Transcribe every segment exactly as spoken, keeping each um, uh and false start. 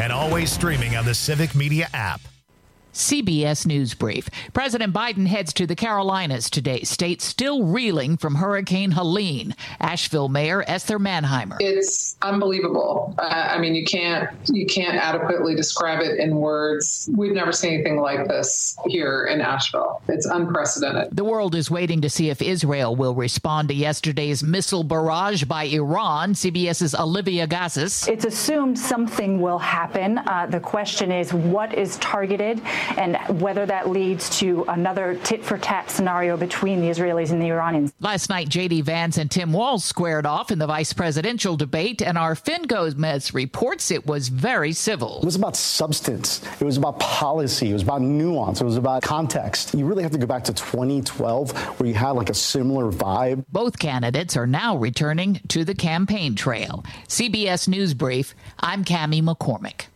and always streaming on the Civic Media app. C B S News Brief. President Biden heads to the Carolinas today. State still reeling from Hurricane Helene. Asheville Mayor Esther Manheimer. It's unbelievable. Uh, I mean, you can't you can't adequately describe it in words. We've never seen anything like this here in Asheville. It's unprecedented. The world is waiting to see if Israel will respond to yesterday's missile barrage by Iran. CBS's Olivia Gazis. It's assumed something will happen. Uh, the question is what is targeted, and whether that leads to another tit-for-tat scenario between the Israelis and the Iranians. Last night, J D. Vance and Tim Walz squared off in the vice presidential debate, and our Finn Gomez reports it was very civil. It was about substance. It was about policy. It was about nuance. It was about context. You really have to go back to twenty twelve, where you had like a similar vibe. Both candidates are now returning to the campaign trail. C B S News Brief, I'm Cammie McCormick.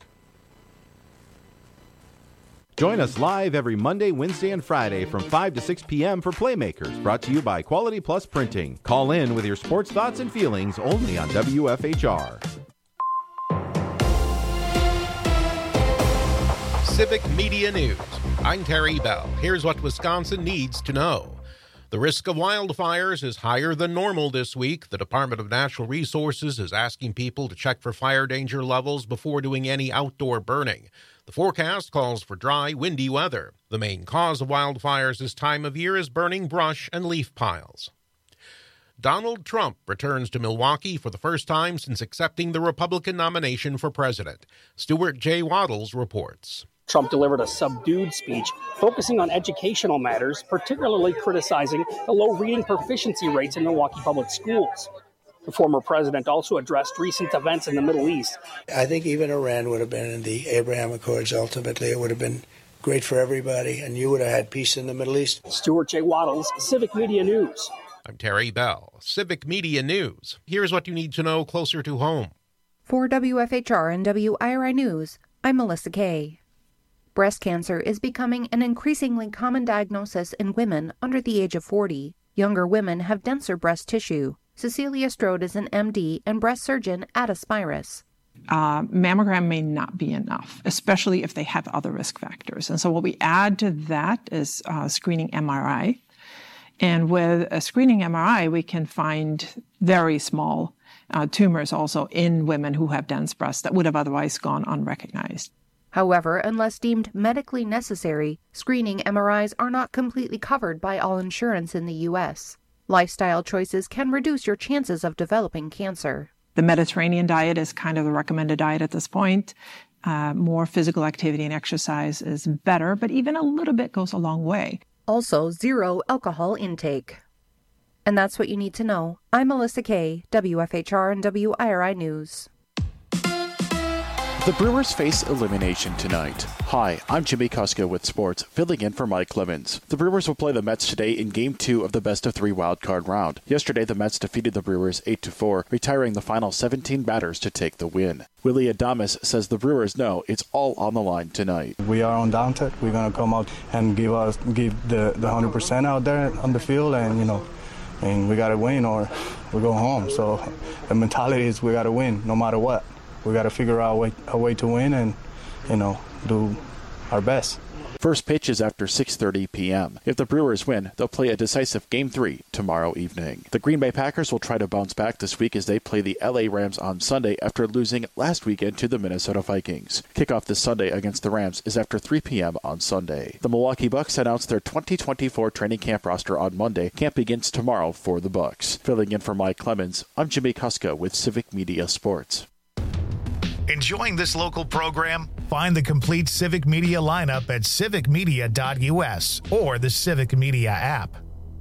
Join us live every Monday, Wednesday, and Friday from five to six p.m. for Playmakers, brought to you by Quality Plus Printing. Call in with your sports thoughts and feelings only on W F H R. Civic Media News. I'm Terry Bell. Here's what Wisconsin needs to know. The risk of wildfires is higher than normal this week. The Department of Natural Resources is asking people to check for fire danger levels before doing any outdoor burning. The forecast calls for dry, windy weather. The main cause of wildfires this time of year is burning brush and leaf piles. Donald Trump returns to Milwaukee for the first time since accepting the Republican nomination for president. Stuart J. Waddles reports. Trump delivered a subdued speech focusing on educational matters, particularly criticizing the low reading proficiency rates in Milwaukee public schools. The former president also addressed recent events in the Middle East. I think even Iran would have been in the Abraham Accords. Ultimately, it would have been great for everybody, and you would have had peace in the Middle East. Stuart J. Waddles, Civic Media News. I'm Terry Bell, Civic Media News. Here's what you need to know closer to home. For W F H R and W I R I News, I'm Melissa Kay. Breast cancer is becoming an increasingly common diagnosis in women under the age of forty. Younger women have denser breast tissue. Cecilia Strode is an M D and breast surgeon at Aspirus. Uh, mammogram may not be enough, especially if they have other risk factors. And so what we add to that is uh, screening M R I. And with a screening M R I, we can find very small uh, tumors also in women who have dense breasts that would have otherwise gone unrecognized. However, unless deemed medically necessary, screening M R Is are not completely covered by all insurance in the U S Lifestyle choices can reduce your chances of developing cancer. The Mediterranean diet is kind of the recommended diet at this point. Uh, more physical activity and exercise is better, but even a little bit goes a long way. Also, zero alcohol intake. And that's what you need to know. I'm Melissa Kay, W F H R and W I R I News. The Brewers face elimination tonight. Hi, I'm Jimmy Kuska with sports, filling in for Mike Clemens. The Brewers will play the Mets today in Game two of the best-of-three wildcard round. Yesterday, the Mets defeated the Brewers eight to four, retiring the final seventeen batters to take the win. Willie Adames says the Brewers know it's all on the line tonight. We are undaunted. We're going to come out and give us give the, the one hundred percent out there on the field, and, you know, and we got to win or we go home. So the mentality is we got to win no matter what. We got to figure out a way, a way to win and, you know, do our best. First pitch is after six thirty p.m. If the Brewers win, they'll play a decisive Game three tomorrow evening. The Green Bay Packers will try to bounce back this week as they play the L A Rams on Sunday after losing last weekend to the Minnesota Vikings. Kickoff this Sunday against the Rams is after three p.m. on Sunday. The Milwaukee Bucks announced their twenty twenty-four training camp roster on Monday. Camp begins tomorrow for the Bucks. Filling in for Mike Clemens, I'm Jimmy Kuska with Civic Media Sports. Enjoying this local program? Find the complete Civic Media lineup at civic media dot u s or the Civic Media app.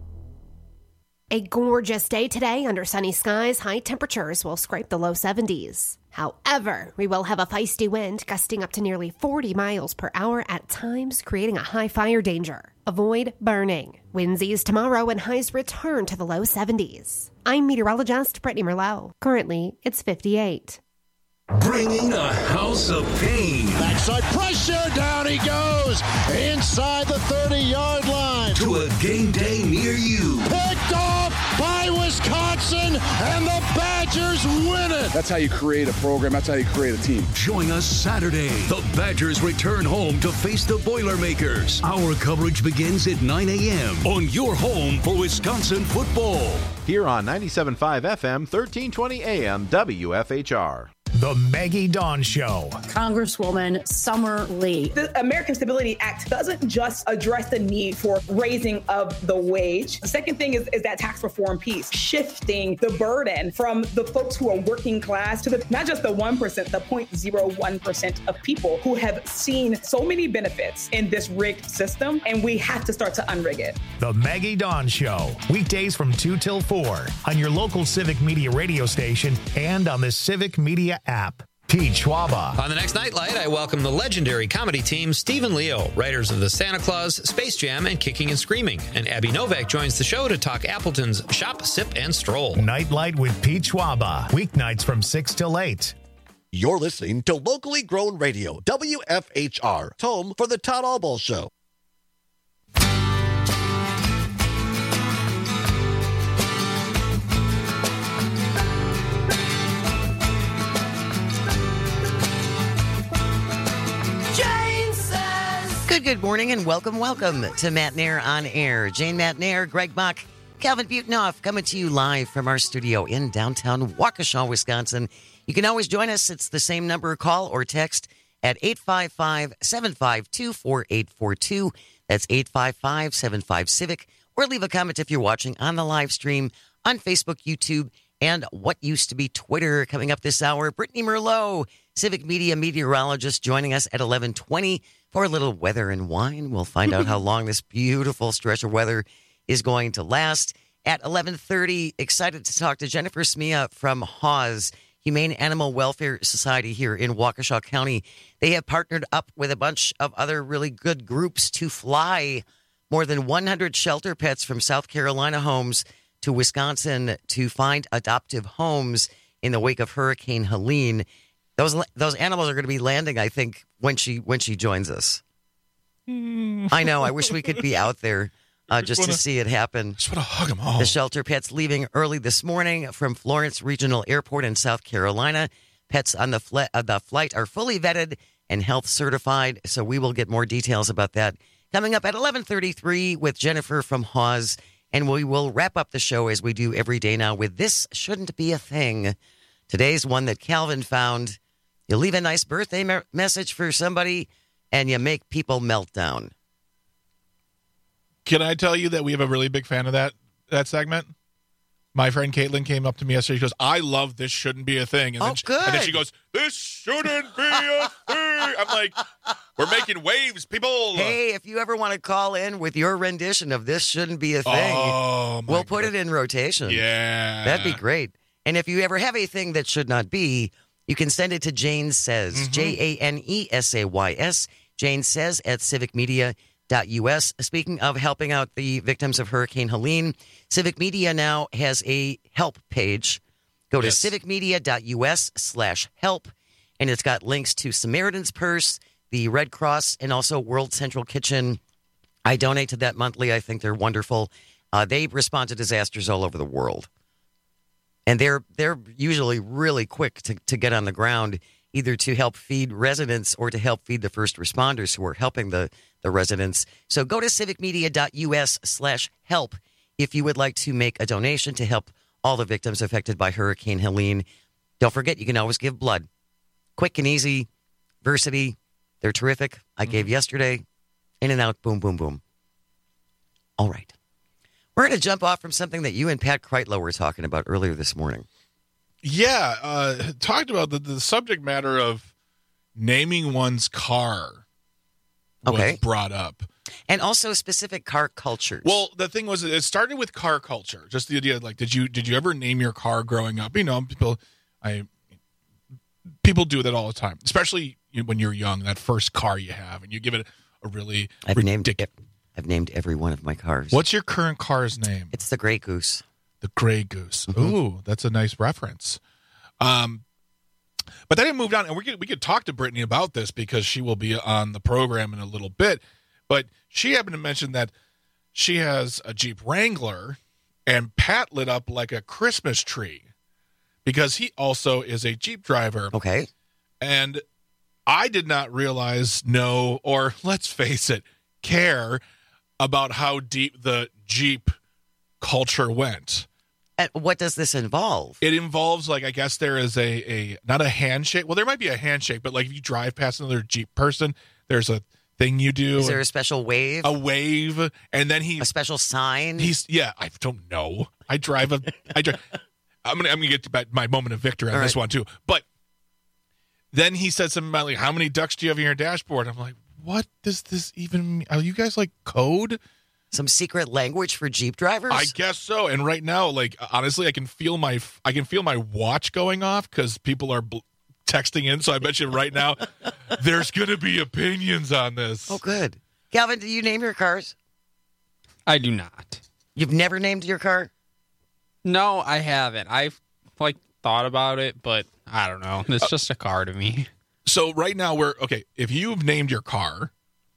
A gorgeous day today under sunny skies. High temperatures will scrape the low seventies. However, we will have a feisty wind gusting up to nearly forty miles per hour at times, creating a high fire danger. Avoid burning. Winds ease tomorrow and highs return to the low seventies. I'm meteorologist Brittany Merlot. Currently, it's fifty-eight. Bringing a house of pain. Backside pressure, down he goes, inside the thirty-yard line. To a game day near you. Picked off by Wisconsin, and the Badgers win it. That's how you create a program. That's how you create a team. Join us Saturday. The Badgers return home to face the Boilermakers. Our coverage begins at nine a.m. on your home for Wisconsin football. Here on ninety-seven point five F M, thirteen twenty A M, W F H R. The Maggie Dawn Show. Congresswoman Summer Lee. The American Stability Act doesn't just address the need for raising of the wage. The second thing is, is that tax reform piece, shifting the burden from the folks who are working class to the not just the one percent, the zero point zero one percent of people who have seen so many benefits in this rigged system, and we have to start to unrig it. The Maggie Dawn Show. Weekdays from two till four on your local Civic Media radio station and on the Civic Media app. Pete Schwaba. On the next Nightlight, I welcome the legendary comedy team Stephen Leo, writers of the Santa Claus, Space Jam, and Kicking and Screaming. And Abby Novak joins the show to talk Appleton's Shop, Sip, and Stroll. Nightlight with Pete Schwaba. Weeknights from six till eight. You're listening to locally grown radio, W F H R, home for the Todd Albaugh Show. Good, good morning and welcome, welcome to Matt Nair on Air. Jane Matt Nair, Greg Mock, Calvin Butenoff coming to you live from our studio in downtown Waukesha, Wisconsin. You can always join us. It's the same number, call or text at eight five five, seven five two, four eight four two. That's eight five five, seven five, Civic. Or leave a comment if you're watching on the live stream on Facebook, YouTube, and what used to be Twitter. Coming up this hour, Brittany Merlot, Civic Media meteorologist, joining us at eleven twenty for a little weather and wine. We'll find out how long this beautiful stretch of weather is going to last. At eleven thirty, excited to talk to Jennifer Smia from Haws, Humane Animal Welfare Society here in Waukesha County. They have partnered up with a bunch of other really good groups to fly more than one hundred shelter pets from South Carolina homes to Wisconsin to find adoptive homes in the wake of Hurricane Helene. Those those animals are going to be landing, I think, when she when she joins us. Mm. I know. I wish we could be out there uh, just, just wanna, to see it happen. Just want to hug them all. The shelter pets leaving early this morning from Florence Regional Airport in South Carolina. Pets on the, fl- uh, the flight are fully vetted and health certified, so we will get more details about that coming up at eleven thirty-three with Jennifer from Haws. And we will wrap up the show as we do every day now with This Shouldn't Be a Thing. Today's one that Calvin found. You leave a nice birthday me- message for somebody, and you make people melt down. Can I tell you that we have a really big fan of that that segment? My friend Caitlin came up to me yesterday. She goes, I love This Shouldn't Be a Thing. And, oh, then she, good. and then she goes, this shouldn't be a thing. I'm like, we're making waves, people. Hey, if you ever want to call in with your rendition of This Shouldn't Be a Thing, oh, we'll God. put it in rotation. Yeah. That'd be great. And if you ever have a thing that should not be, you can send it to Jane Says, mm-hmm. J A N E S A Y S, Jane Says at civic media dot U S. Speaking of helping out the victims of Hurricane Helene, Civic Media now has a help page. Go to yes. civic media dot U S slash help, and it's got links to Samaritan's Purse, the Red Cross, and also World Central Kitchen. I donate to that monthly. I think they're wonderful. Uh, they respond to disasters all over the world. And they're they're usually really quick to, to get on the ground, either to help feed residents or to help feed the first responders who are helping the, the residents. So go to civic media dot U S slash help if you would like to make a donation to help all the victims affected by Hurricane Helene. Don't forget, you can always give blood. Quick and easy. Versity. They're terrific. I mm-hmm. gave yesterday. In and out. Boom, boom, boom. All right. We're going to jump off from something that you and Pat Kreitlow were talking about earlier this morning. Yeah, uh, talked about the, the subject matter of naming one's car was okay. brought up. And also specific car cultures. Well, the thing was, it started with car culture. Just the idea, like, did you did you ever name your car growing up? You know, people, I people do that all the time, especially when you're young. That first car you have, and you give it a really I've ridiculous. named I've named every one of my cars. What's your current car's name? It's the Grey Goose. The Grey Goose. Mm-hmm. Ooh, that's a nice reference. Um, but then it moved on, and we could we could talk to Brittany about this because she will be on the program in a little bit. But she happened to mention that she has a Jeep Wrangler, and Pat lit up like a Christmas tree because he also is a Jeep driver. Okay. And I did not realize, know, or let's face it, care about how deep the Jeep culture went. And what does this involve? It involves, like, I guess there is a, a not a handshake. Well, there might be a handshake, but, like, if you drive past another Jeep person, there's a thing you do. Is there a special wave? A wave, and then he... A special sign? He's, yeah, I don't know. I drive a... I drive... I'm going to I'm gonna get to my moment of victory on All this right. one, too. But then he said something about, like, how many ducks do you have in your dashboard? I'm like, what does this even mean? Are you guys, like, code? Some secret language for Jeep drivers? I guess so. And right now, like, honestly, I can feel my I can feel my watch going off because people are bl- texting in. So I bet you right now there's going to be opinions on this. Oh, good. Calvin, do you name your cars? I do not. You've never named your car? No, I haven't. I've, like, thought about it, but I don't know. It's just a car to me. So right now we're, okay, if you've named your car,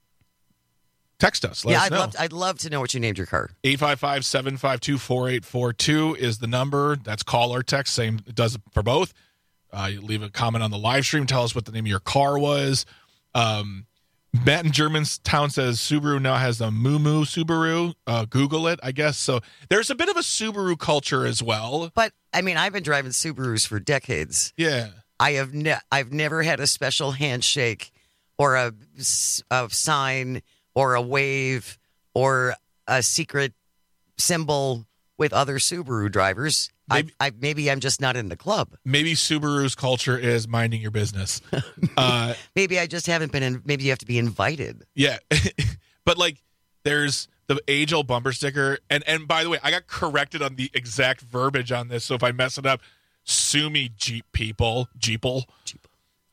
text us. Let yeah, us I'd know. love, I'd love to know what you named your car. eight five five, seven five two, four eight four two is the number. That's call or text. Same, it does it for both. Uh, you leave a comment on the live stream. Tell us what the name of your car was. Um, Matt in Germantown says Subaru now has the Moo Moo Subaru. Uh, Google it, I guess. So there's a bit of a Subaru culture as well. But, I mean, I've been driving Subarus for decades. Yeah. I have ne- I've never had a special handshake or a, a sign or a wave or a secret symbol with other Subaru drivers. Maybe, I, I, maybe I'm just not in the club. Maybe Subaru's culture is minding your business. Uh, maybe I just haven't been in. Maybe you have to be invited. Yeah. But, like, there's the age-old bumper sticker. And, and by the way, I got corrected on the exact verbiage on this. So if I mess it up, sue me, Jeep people. Jeeple. Jeep.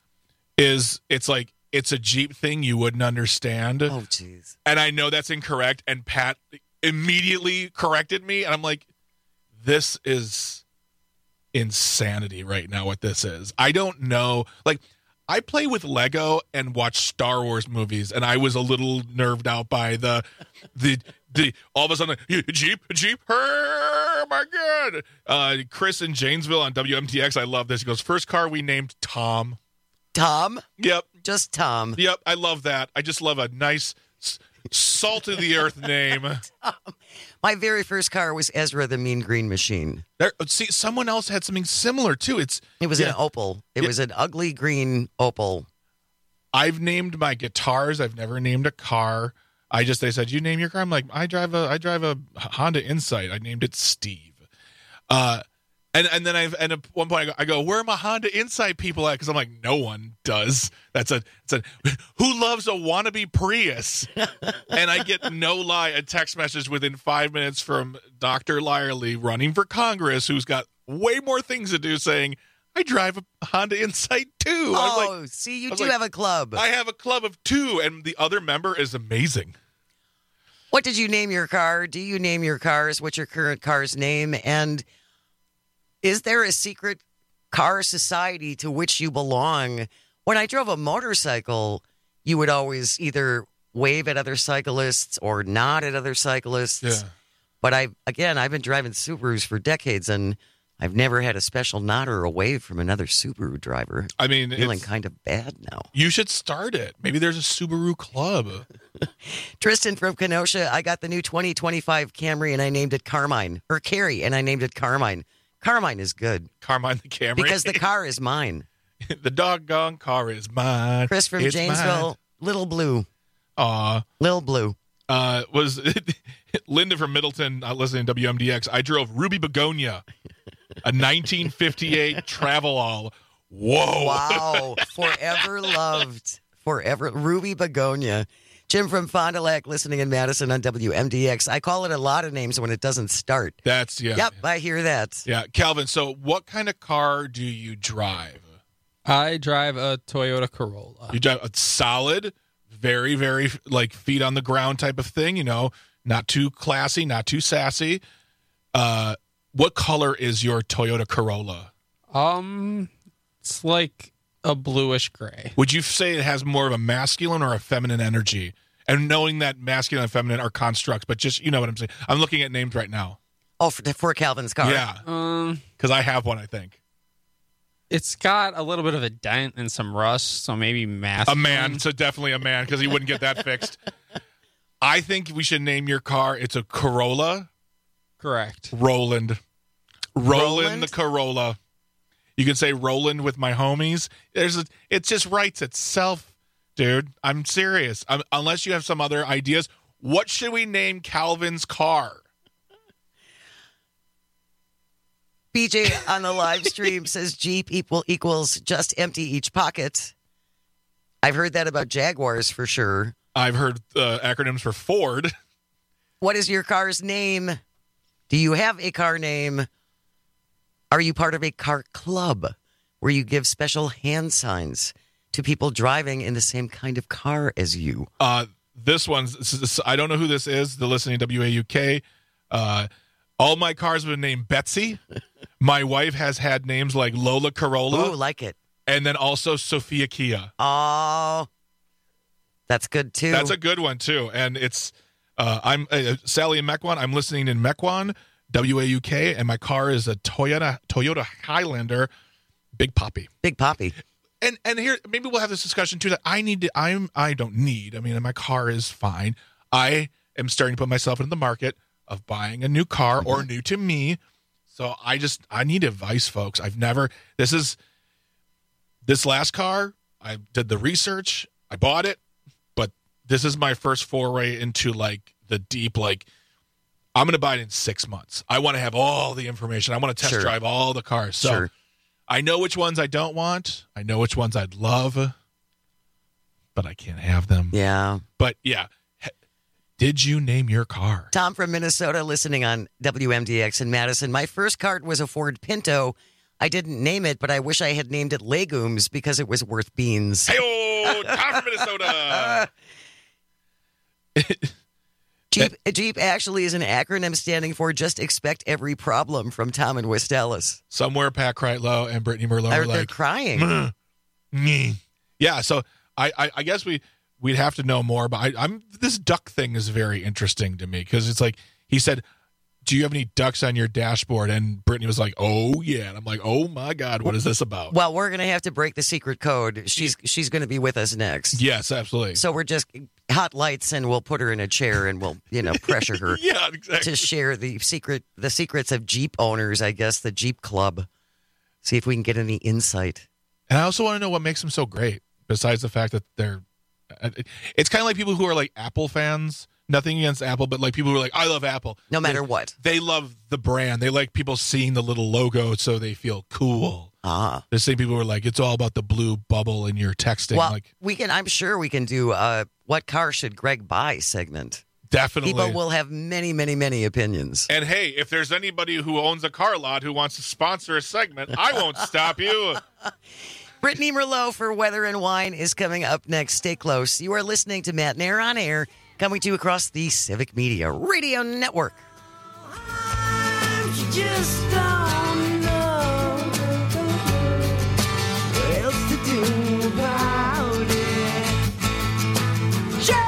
Is, it's like, it's a Jeep thing you wouldn't understand. Oh, jeez. And I know that's incorrect. And Pat immediately corrected me. And I'm like, this is insanity right now, what this is. I don't know. Like, I play with Lego and watch Star Wars movies, and I was a little nerved out by the, the, the all of a sudden, Jeep, Jeep, oh my God. Uh, Chris in Janesville on W M T X, I love this. He goes, first car we named Tom. Tom? Yep. Just Tom. Yep, I love that. I just love a nice, salt of the earth name. Tom. My very first car was Ezra the Mean Green Machine. There, see, someone else had something similar too. It's It was yeah. an Opel. It Yeah. was an ugly green Opel. I've named my guitars. I've never named a car. I just they said you name your car. I'm like I drive a I drive a Honda Insight. I named it Steve. Uh, and and then I've and at one point I go, I go where are my Honda Insight people at? Because I'm like no one does. That's a it's a who loves a wannabe Prius? And I get no lie a text message within five minutes from Doctor Lyerly running for Congress, who's got way more things to do, saying I drive a Honda Insight too. Oh, I was like, see, you I was do like, have a club. I have a club of two, and the other member is amazing. What did you name your car? Do you name your cars? What's your current car's name? And is there a secret car society to which you belong? When I drove a motorcycle, you would always either wave at other cyclists or nod at other cyclists. Yeah. But I, again, I've been driving Subarus for decades, and I've never had a special nod or a wave from another Subaru driver. I mean, feeling it's- kind of bad now. You should start it. Maybe there's a Subaru club. Tristan from Kenosha, I got the new twenty twenty-five Camry, and I named it Carmine. Or Carrie, and I named it Carmine. Carmine is good. Carmine the Camry. Because the car is mine. The doggone car is mine. Chris from It's Janesville, mine. Little Blue. Aw. Little Blue. Uh, was Linda from Middleton uh, listening to W M D X. I drove Ruby Begonia, a nineteen fifty-eight Travelall. Whoa. Wow. Forever loved. Forever. Ruby Begonia. Jim from Fond du Lac listening in Madison on W M D X. I call it a lot of names when it doesn't start. That's, yeah. Yep, I hear that. Yeah. Calvin, so what kind of car do you drive? I drive a Toyota Corolla. You drive a solid, very, very, like, feet on the ground type of thing, you know, not too classy, not too sassy. Uh, what color is your Toyota Corolla? Um, it's like a bluish gray. Would you say it has more of a masculine or a feminine energy? And knowing that masculine and feminine are constructs, but just, you know what I'm saying. I'm looking at names right now. Oh, for, for Calvin's car. Yeah. Um, Because I have one, I think. It's got a little bit of a dent and some rust, so maybe math. A man, so definitely a man, because he wouldn't get that fixed. I think we should name your car. It's a Corolla. Correct. Roland. Roland, Roland? the Corolla. You can say Roland with my homies. There's a, it just writes itself, dude. I'm serious. I'm, unless you have some other ideas. What should we name Calvin's car? B J on the live stream says Jeep equal equals just empty each pocket. I've heard that about Jaguars for sure. I've heard uh, acronyms for Ford. What is your car's name? Do you have a car name? Are you part of a car club where you give special hand signs to people driving in the same kind of car as you? Uh, this one's, this is, I don't know who this is, the listening to W A U K. Uh, all my cars have been named Betsy. My wife has had names like Lola Corolla. Ooh, like it. And then also Sophia Kia. Oh, that's good too. That's a good one too. And it's, uh, I'm uh, Sally in Mequon. I'm listening in Mequon, W A U K, and my car is a Toyota Toyota Highlander, Big Poppy. Big Poppy. And and here maybe we'll have this discussion too that I need to I'm I don't need. I mean, my car is fine. I am starting to put myself into the market of buying a new car or new to me. So I just I need advice, folks. I've never this is this last car, I did the research, I bought it, but this is my first foray into like the deep like I'm going to buy it in six months. I want to have all the information. I want to test Sure. drive all the cars. So Sure. I know which ones I don't want. I know which ones I'd love, but I can't have them. Yeah. But yeah, H- did you name your car? Tom from Minnesota listening on W M D X in Madison. My first car was a Ford Pinto. I didn't name it, but I wish I had named it Legumes because it was worth beans. Hey-oh, Tom from Minnesota. Jeep, Jeep actually is an acronym standing for Just Expect Every Problem from Tom and West Dallas. Somewhere Pat Kreitlow and Brittany Merlot They're, are they're like, crying. "Meh, meh." Yeah, so I, I, I guess we, we'd have to know more, but I, I'm this duck thing is very interesting to me because it's like, he said, do you have any ducks on your dashboard? And Brittany was like, oh, yeah. And I'm like, oh, my God, what is this about? Well, we're going to have to break the secret code. She's she's going to be with us next. Yes, absolutely. So we're just hot lights, and we'll put her in a chair, and we'll you know pressure her. Yeah, exactly. To share the secret the secrets of Jeep owners, I guess the Jeep Club. See if we can get any insight. And I also want to know what makes them so great, besides the fact that they're. It's kind of like people who are like Apple fans. Nothing against Apple, but like people who are like, I love Apple. No matter they, what. They love the brand. They like people seeing the little logo so they feel cool. Ah. The same people who are like, it's all about the blue bubble in your texting. Well, like, we can. I'm sure we can do a "What car should Greg buy?" segment. Definitely. People will have many, many, many opinions. And hey, if there's anybody who owns a car lot who wants to sponsor a segment, I won't stop you. Brittany Merlot for Weather and Wine is coming up next. Stay close. You are listening to Matt Nair on Air, coming to you across the Civic Media Radio Network. You just don't know what else to do about it. Jason.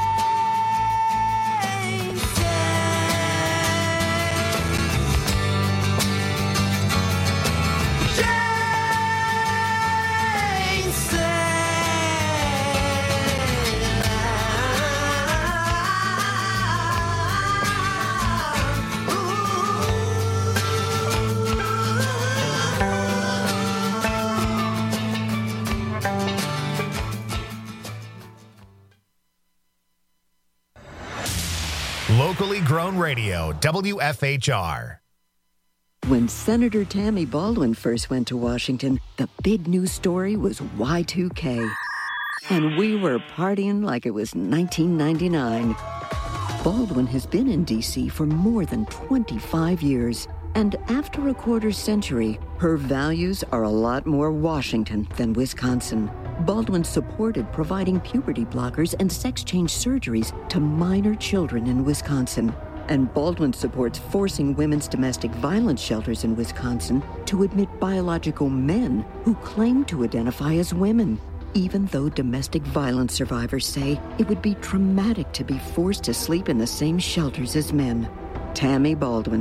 Locally grown radio, W F H R. When Senator Tammy Baldwin first went to Washington, the big news story was Y two K. And we were partying like it was nineteen ninety-nine. Baldwin has been in D C for more than twenty-five years. And after a quarter century, her values are a lot more Washington than Wisconsin. Baldwin supported providing puberty blockers and sex change surgeries to minor children in Wisconsin. And Baldwin supports forcing women's domestic violence shelters in Wisconsin to admit biological men who claim to identify as women, even though domestic violence survivors say it would be traumatic to be forced to sleep in the same shelters as men. Tammy Baldwin.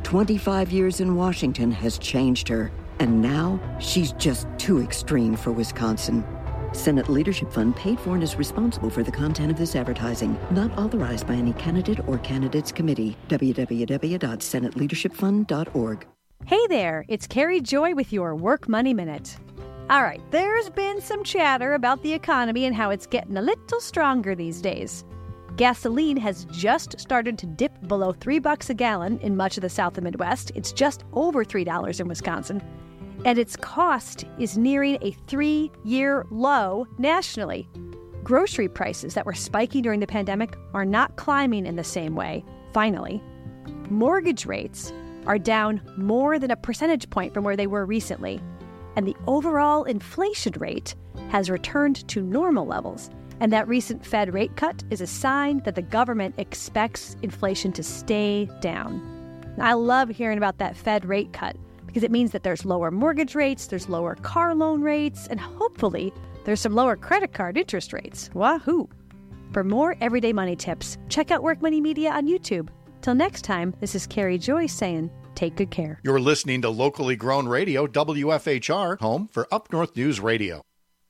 twenty-five years in Washington has changed her, and now she's just too extreme for Wisconsin. Senate Leadership Fund paid for and is responsible for the content of this advertising, not authorized by any candidate or candidates committee. w w w dot senate leadership fund dot org. Hey there, it's Carrie Joy with your Work Money Minute. All right, there's been some chatter about the economy and how it's getting a little stronger these days. Gasoline has just started to dip below three bucks a gallon in much of the South and Midwest. It's just over three dollars in Wisconsin. And its cost is nearing a three-year low nationally. Grocery prices that were spiking during the pandemic are not climbing in the same way, finally. Mortgage rates are down more than a percentage point from where they were recently. And the overall inflation rate has returned to normal levels. And that recent Fed rate cut is a sign that the government expects inflation to stay down. I love hearing about that Fed rate cut because it means that there's lower mortgage rates, there's lower car loan rates, and hopefully there's some lower credit card interest rates. Wahoo! For more everyday money tips, check out Work Money Media on YouTube. Till next time, this is Carrie Joy saying, take good care. You're listening to locally grown radio, W F H R, home for Up North News Radio.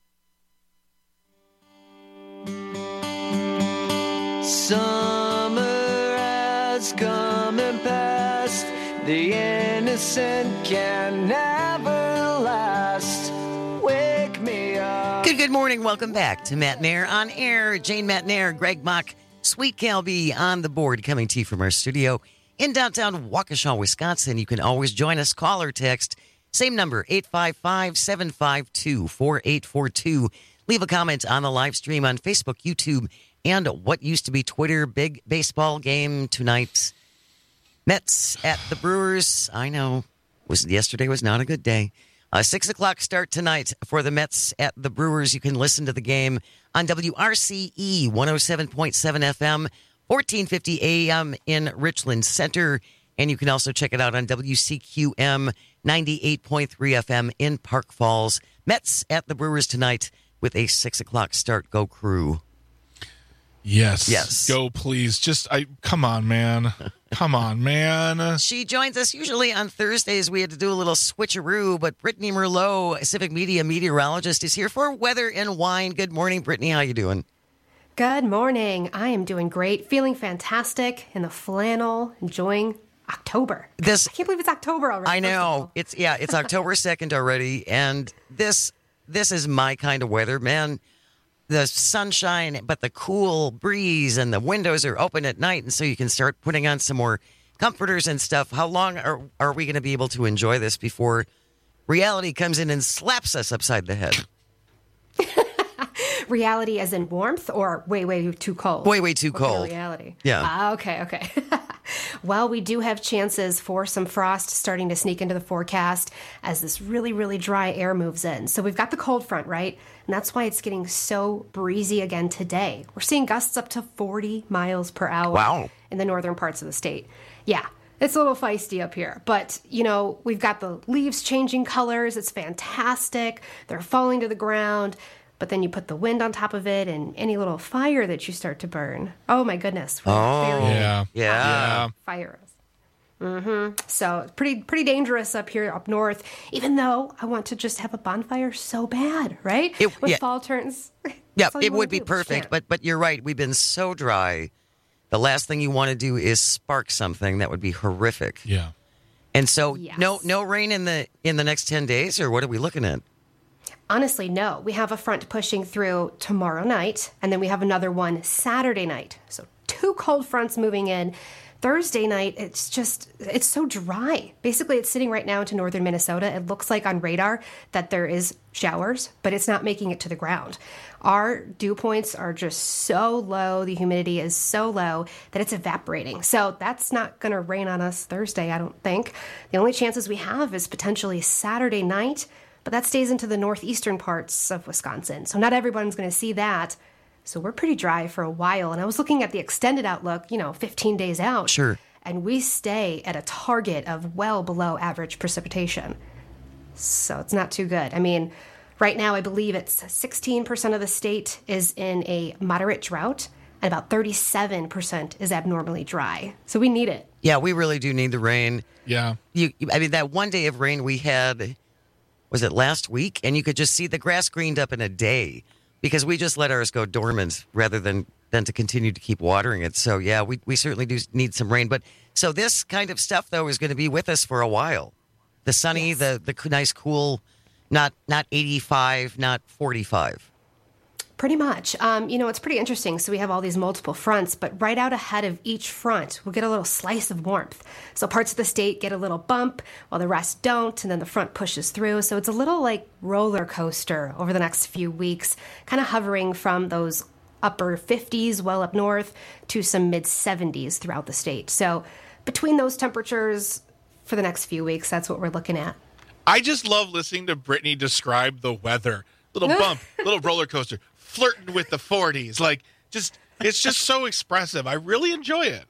Summer has come and passed. The innocent can never last. Wake me up. Good, good morning. Welcome back to Matt Nair on Air. Jane Matt Nair, Greg Mock, Sweet Calby on the board, coming to you from our studio in downtown Waukesha, Wisconsin. You can always join us. Call or text. Same number, eight five five, seven five two, four eight four two. Leave a comment on the live stream on Facebook, YouTube, and what used to be Twitter. Big baseball game tonight. Mets at the Brewers. I know was yesterday was not a good day. A six o'clock start tonight for the Mets at the Brewers. You can listen to the game on W R C E one oh seven point seven F M, fourteen fifty A M in Richland Center. And you can also check it out on W C Q M ninety-eight point three F M in Park Falls. Mets at the Brewers tonight with a six o'clock start. Go Crew. Yes. Yes. Go, please. Just, I come on, man. Come on, man. She joins us usually on Thursdays. We had to do a little switcheroo, but Brittany Merlot, Civic Media meteorologist, is here for Weather and Wine. Good morning, Brittany. How you doing? Good morning. I am doing great, feeling fantastic in the flannel, enjoying October. This I can't believe it's October already. I know. It's yeah, it's October second already, and this this is my kind of weather, man. The sunshine, but the cool breeze, and the windows are open at night, and so you can start putting on some more comforters and stuff. How long are are we going to be able to enjoy this before reality comes in and slaps us upside the head? Reality as in warmth, or way, way too cold? Way, way too What kind of cold. reality. Yeah. Ah, okay, okay. Well, we do have chances for some frost starting to sneak into the forecast as this really, really dry air moves in. So we've got the cold front, right? And that's why it's getting so breezy again today. We're seeing gusts up to forty miles per hour Wow. in the northern parts of the state. Yeah. It's a little feisty up here, but, you know, we've got the leaves changing colors. It's fantastic. They're falling to the ground. But then you put the wind on top of it and any little fire that you start to burn. Oh, my goodness. Oh, Very yeah. Yeah. fires. Mm-hmm. So it's pretty, pretty dangerous up here, up north, even though I want to just have a bonfire so bad, right? It- when yeah. fall turns. Yeah, that's all you it wanna would be do. perfect, Can't. but but you're right. We've been so dry. The last thing you want to do is spark something. That would be horrific. Yeah. And so Yes. no no rain in the in the next ten days, or what are we looking at? Honestly, no. We have a front pushing through tomorrow night, and then we have another one Saturday night. So two cold fronts moving in. Thursday night, it's just, it's so dry. Basically, it's sitting right now into northern Minnesota. It looks like on radar that there is showers, but it's not making it to the ground. Our dew points are just so low, the humidity is so low that it's evaporating. So that's not going to rain on us Thursday, I don't think. The only chances we have is potentially Saturday night, but that stays into the northeastern parts of Wisconsin. So not everyone's going to see that. So we're pretty dry for a while. And I was looking at the extended outlook, you know, fifteen days out. Sure. And we stay at a target of well below average precipitation. So it's not too good. I mean, right now I believe it's sixteen percent of the state is in a moderate drought. and about thirty-seven percent is abnormally dry. So we need it. Yeah, we really do need the rain. Yeah. You, I mean, that one day of rain we had, was it last week? And you could just see the grass greened up in a day because we just let ours go dormant rather than, than to continue to keep watering it. So, yeah, we, we certainly do need some rain. But so this kind of stuff, though, is going to be with us for a while. The sunny, yes. the, the nice, cool, not not eighty-five, not forty-five. Pretty much. Um, you know, it's pretty interesting. So we have all these multiple fronts, but right out ahead of each front, we'll get a little slice of warmth. So parts of the state get a little bump while the rest don't, and then the front pushes through. So it's a little like roller coaster over the next few weeks, kind of hovering from those upper fifties well up north to some mid seventies throughout the state. So between those temperatures for the next few weeks, that's what we're looking at. I just love listening to Brittany describe the weather. Little bump, little roller coaster. Flirting with the forties, like just it's just so expressive. I really enjoy it.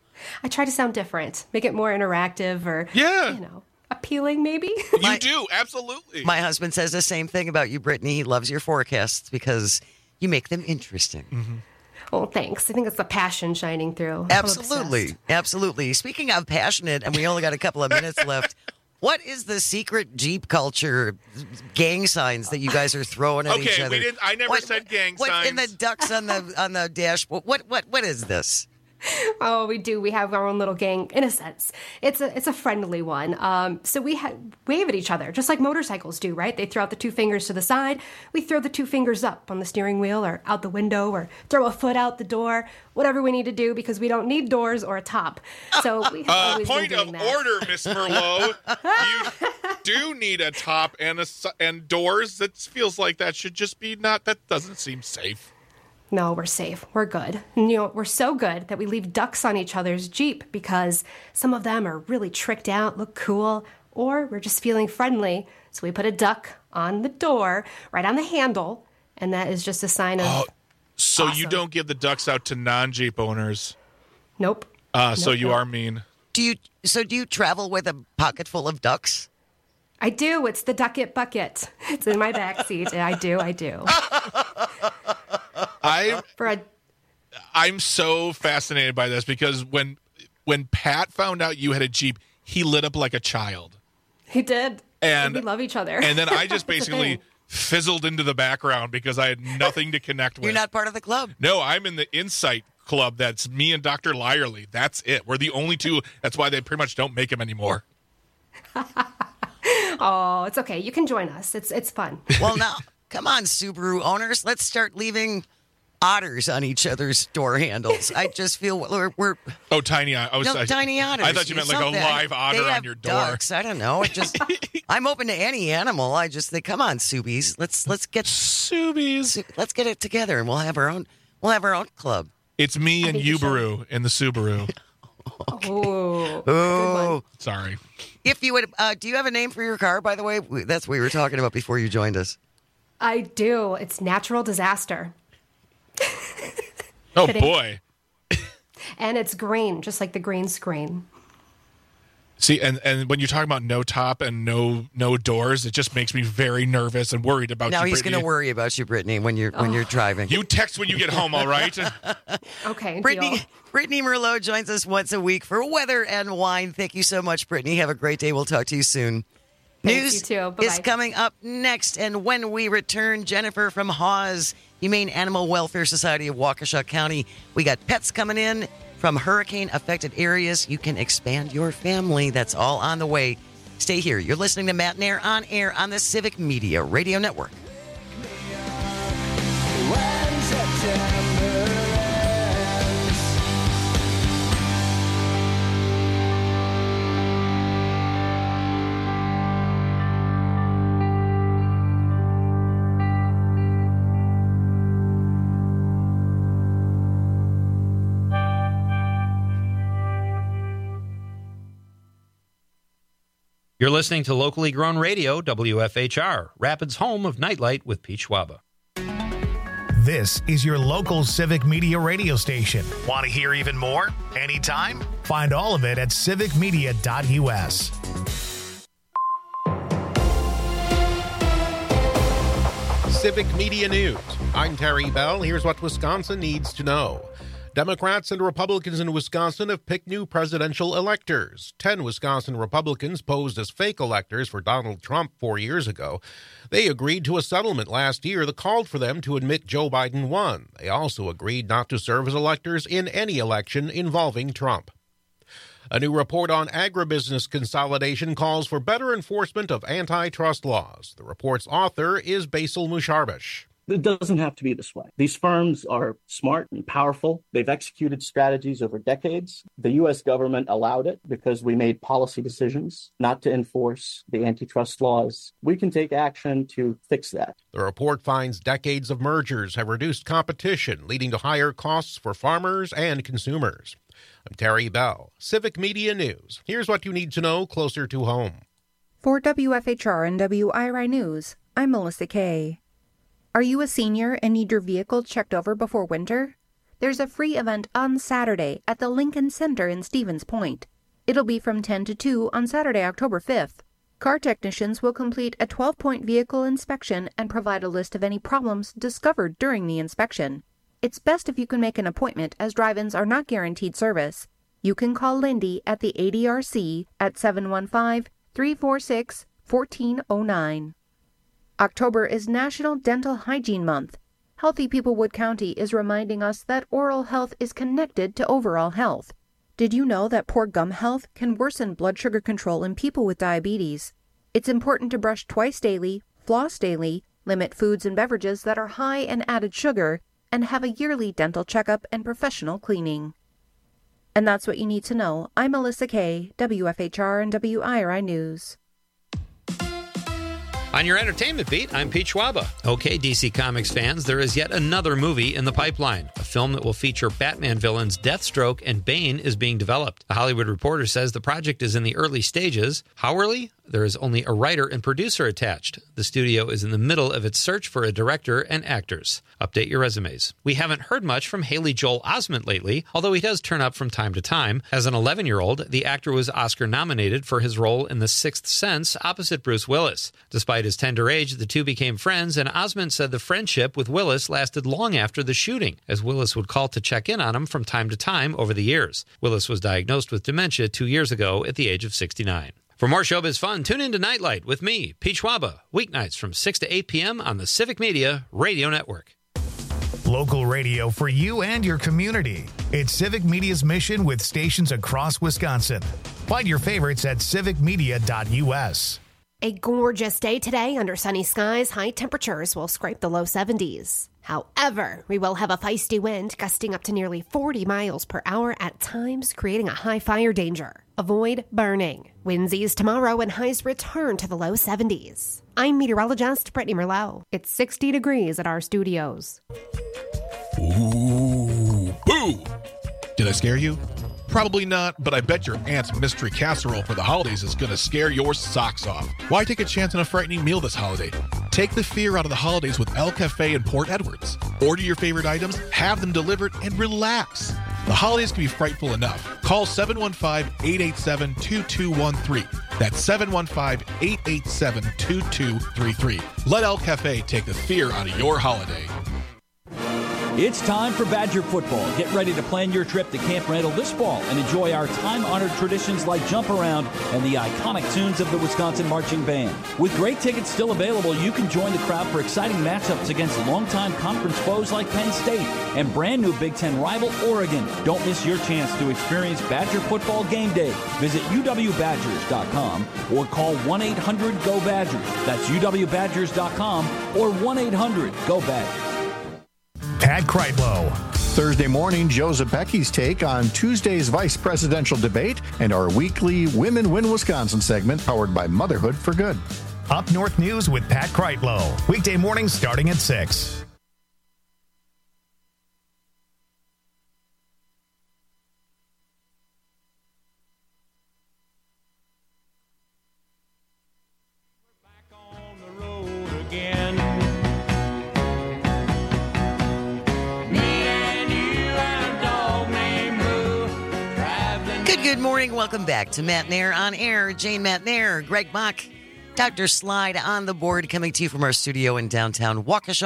I try to sound different, make it more interactive, or yeah, you know, appealing maybe. You my, do absolutely. My husband says the same thing about you, Brittany. He loves your forecasts because you make them interesting. Mm-hmm. Oh, thanks. I think it's the passion shining through. Absolutely, absolutely. Speaking of passionate, and we only got a couple of minutes left. What is the secret Jeep culture gang signs that you guys are throwing at okay, each other? we didn't. I never what, said gang what, signs. In the ducks on the on the dashboard. What what what is this? Oh, we do. We have our own little gang, in a sense. It's a it's a friendly one. Um, so we ha- wave at each other, just like motorcycles do, right? They throw out the two fingers to the side. We throw the two fingers up on the steering wheel or out the window or throw a foot out the door, whatever we need to do because we don't need doors or a top. So we have uh, always point been doing of that. order, Miss Merlot. You do need a top and a and doors. That feels like that should just be not. That doesn't seem safe. No, we're safe. We're good. And, you know, we're so good that we leave ducks on each other's Jeep because some of them are really tricked out, look cool, or we're just feeling friendly. So we put a duck on the door, right on the handle, and that is just a sign of. Oh, so awesome. You don't give the ducks out to non-Jeep owners? Nope. Uh, nope so you nope. are mean. Do you? So do you travel with a pocket full of ducks? I do. It's the Ducket Bucket. It's in my backseat. I do. I do. I For a, I'm so fascinated by this because when when Pat found out you had a Jeep, he lit up like a child. He did. And we love each other. And then I just basically fizzled into the background because I had nothing to connect with. You're not part of the club. No, I'm in the Insight Club. That's me and Doctor Lyerly. That's it. We're the only two. That's why they pretty much don't make them anymore. Oh, it's okay. You can join us. It's it's fun. Well, now, come on, Subaru owners. Let's start leaving otters on each other's door handles. I just feel we're... we're oh, tiny I was no, I, tiny otters. I thought you meant like Something. a live otter they on have your door. Ducks. I don't know. It just I'm open to any animal. I just think, come on, Subies. Let's let's get Subies. Let's get it together, and we'll have our own. We'll have our own club. It's me and Uberu in the Subaru. Okay. Oh, oh. Sorry. If you would, uh, do you have a name for your car? By the way, that's what we were talking about before you joined us. I do. It's Natural Disaster. Oh, boy. And it's green, just like the green screen. See, and, and when you're talking about no top and no no doors, it just makes me very nervous and worried about now you, he's going to worry about you, Brittany, when you're, oh. when you're driving. You text when you get home, all right? Okay, Brittany, deal. Brittany Merlot joins us once a week for Weather and Wine. Thank you so much, Brittany. Have a great day. We'll talk to you soon. Thanks, News you too. Bye-bye. is coming up next, and when we return, Jennifer from Hawes Humane Animal Welfare Society of Waukesha County. We got pets coming in from hurricane-affected areas. You can expand your family. That's all on the way. Stay here. You're listening to Matt and Air on air on the Civic Media Radio Network. You're listening to locally grown radio, W F H R, Rapids' home of Nightlight with Pete Schwaba. This is your local Civic Media radio station. Want to hear even more? Anytime? Find all of it at civic media dot U S. Civic Media News I'm Terry Bell. Here's what Wisconsin needs to know. Democrats and Republicans in Wisconsin have picked new presidential electors. Ten Wisconsin Republicans posed as fake electors for Donald Trump four years ago. They agreed to a settlement last year that called for them to admit Joe Biden won. They also agreed not to serve as electors in any election involving Trump. A new report on agribusiness consolidation calls for better enforcement of antitrust laws. The report's author is Basil Musharbish. It doesn't have to be this way. These firms are smart and powerful. They've executed strategies over decades. The U S government allowed it because we made policy decisions not to enforce the antitrust laws. We can take action to fix that. The report finds decades of mergers have reduced competition, leading to higher costs for farmers and consumers. I'm Terry Bell, Civic Media News. Here's what you need to know closer to home. For W F H R and W I R I News, I'm Melissa Kay. Are you a senior and need your vehicle checked over before winter? There's a free event on Saturday at the Lincoln Center in Stevens Point. It'll be from ten to two on Saturday, October fifth. Car technicians will complete a twelve-point vehicle inspection and provide a list of any problems discovered during the inspection. It's best if you can make an appointment, as drive-ins are not guaranteed service. You can call Lindy at the A D R C at seven one five, three four six, one four zero nine. October is National Dental Hygiene Month. Healthy People Wood County is reminding us that oral health is connected to overall health. Did you know that poor gum health can worsen blood sugar control in people with diabetes? It's important to brush twice daily, floss daily, limit foods and beverages that are high in added sugar, and have a yearly dental checkup and professional cleaning. And that's what you need to know. I'm Melissa Kay, W F H R and W I R I News. On your entertainment beat, I'm Pete Schwaba. Okay, D C Comics fans, there is yet another movie in the pipeline. A film that will feature Batman villains Deathstroke and Bane is being developed. The Hollywood Reporter says the project is in the early stages. How early? There is only a writer and producer attached. The studio is in the middle of its search for a director and actors. Update your resumes. We haven't heard much from Haley Joel Osment lately, although he does turn up from time to time. As an eleven-year-old, the actor was Oscar-nominated for his role in The Sixth Sense opposite Bruce Willis. Despite his tender age, the two became friends, and Osment said the friendship with Willis lasted long after the shooting, as Willis would call to check in on him from time to time over the years. Willis was diagnosed with dementia two years ago at the age of sixty-nine. For more showbiz fun, tune in to Nightlight with me, Pete Schwaba, weeknights from six to eight p.m. on the Civic Media Radio Network. Local radio for you and your community. It's Civic Media's mission with stations across Wisconsin. Find your favorites at civic media dot u s. A gorgeous day today under sunny skies. High temperatures will scrape the low seventies. However, we will have a feisty wind gusting up to nearly forty miles per hour at times, creating a high fire danger. Avoid burning. Winds ease tomorrow and highs return to the low seventies. I'm meteorologist Brittany Merlot. It's sixty degrees at our studios. Ooh, boo! Did I scare you? Probably not, but I bet your aunt's mystery casserole for the holidays is going to scare your socks off. Why take a chance on a frightening meal this holiday? Take the fear out of the holidays with El Cafe in Port Edwards. Order your favorite items, have them delivered, and relax. The holidays can be frightful enough. Call seven one five, eight eight seven, two two one three. That's seven one five, eight eight seven, two two three three. Let El Cafe take the fear out of your holiday. It's time for Badger football. Get ready to plan your trip to Camp Randall this fall and enjoy our time-honored traditions like Jump Around and the iconic tunes of the Wisconsin Marching Band. With great tickets still available, you can join the crowd for exciting matchups against longtime conference foes like Penn State and brand new Big Ten rival Oregon. Don't miss your chance to experience Badger football game day. Visit u w badgers dot com or call one eight hundred G O Badgers. That's u w badgers dot com or one eight hundred G O Badgers. Pat Kreitlow. Thursday morning, Joe Zepecki's take on Tuesday's vice presidential debate and our weekly Women Win Wisconsin segment powered by Motherhood for Good. Up North News with Pat Kreitlow. Weekday mornings starting at six. Good morning. Welcome back to Matt Nair on Air. Jane Matt Nair, Greg Bach, Doctor Slide on the board, coming to you from our studio in downtown Waukesha.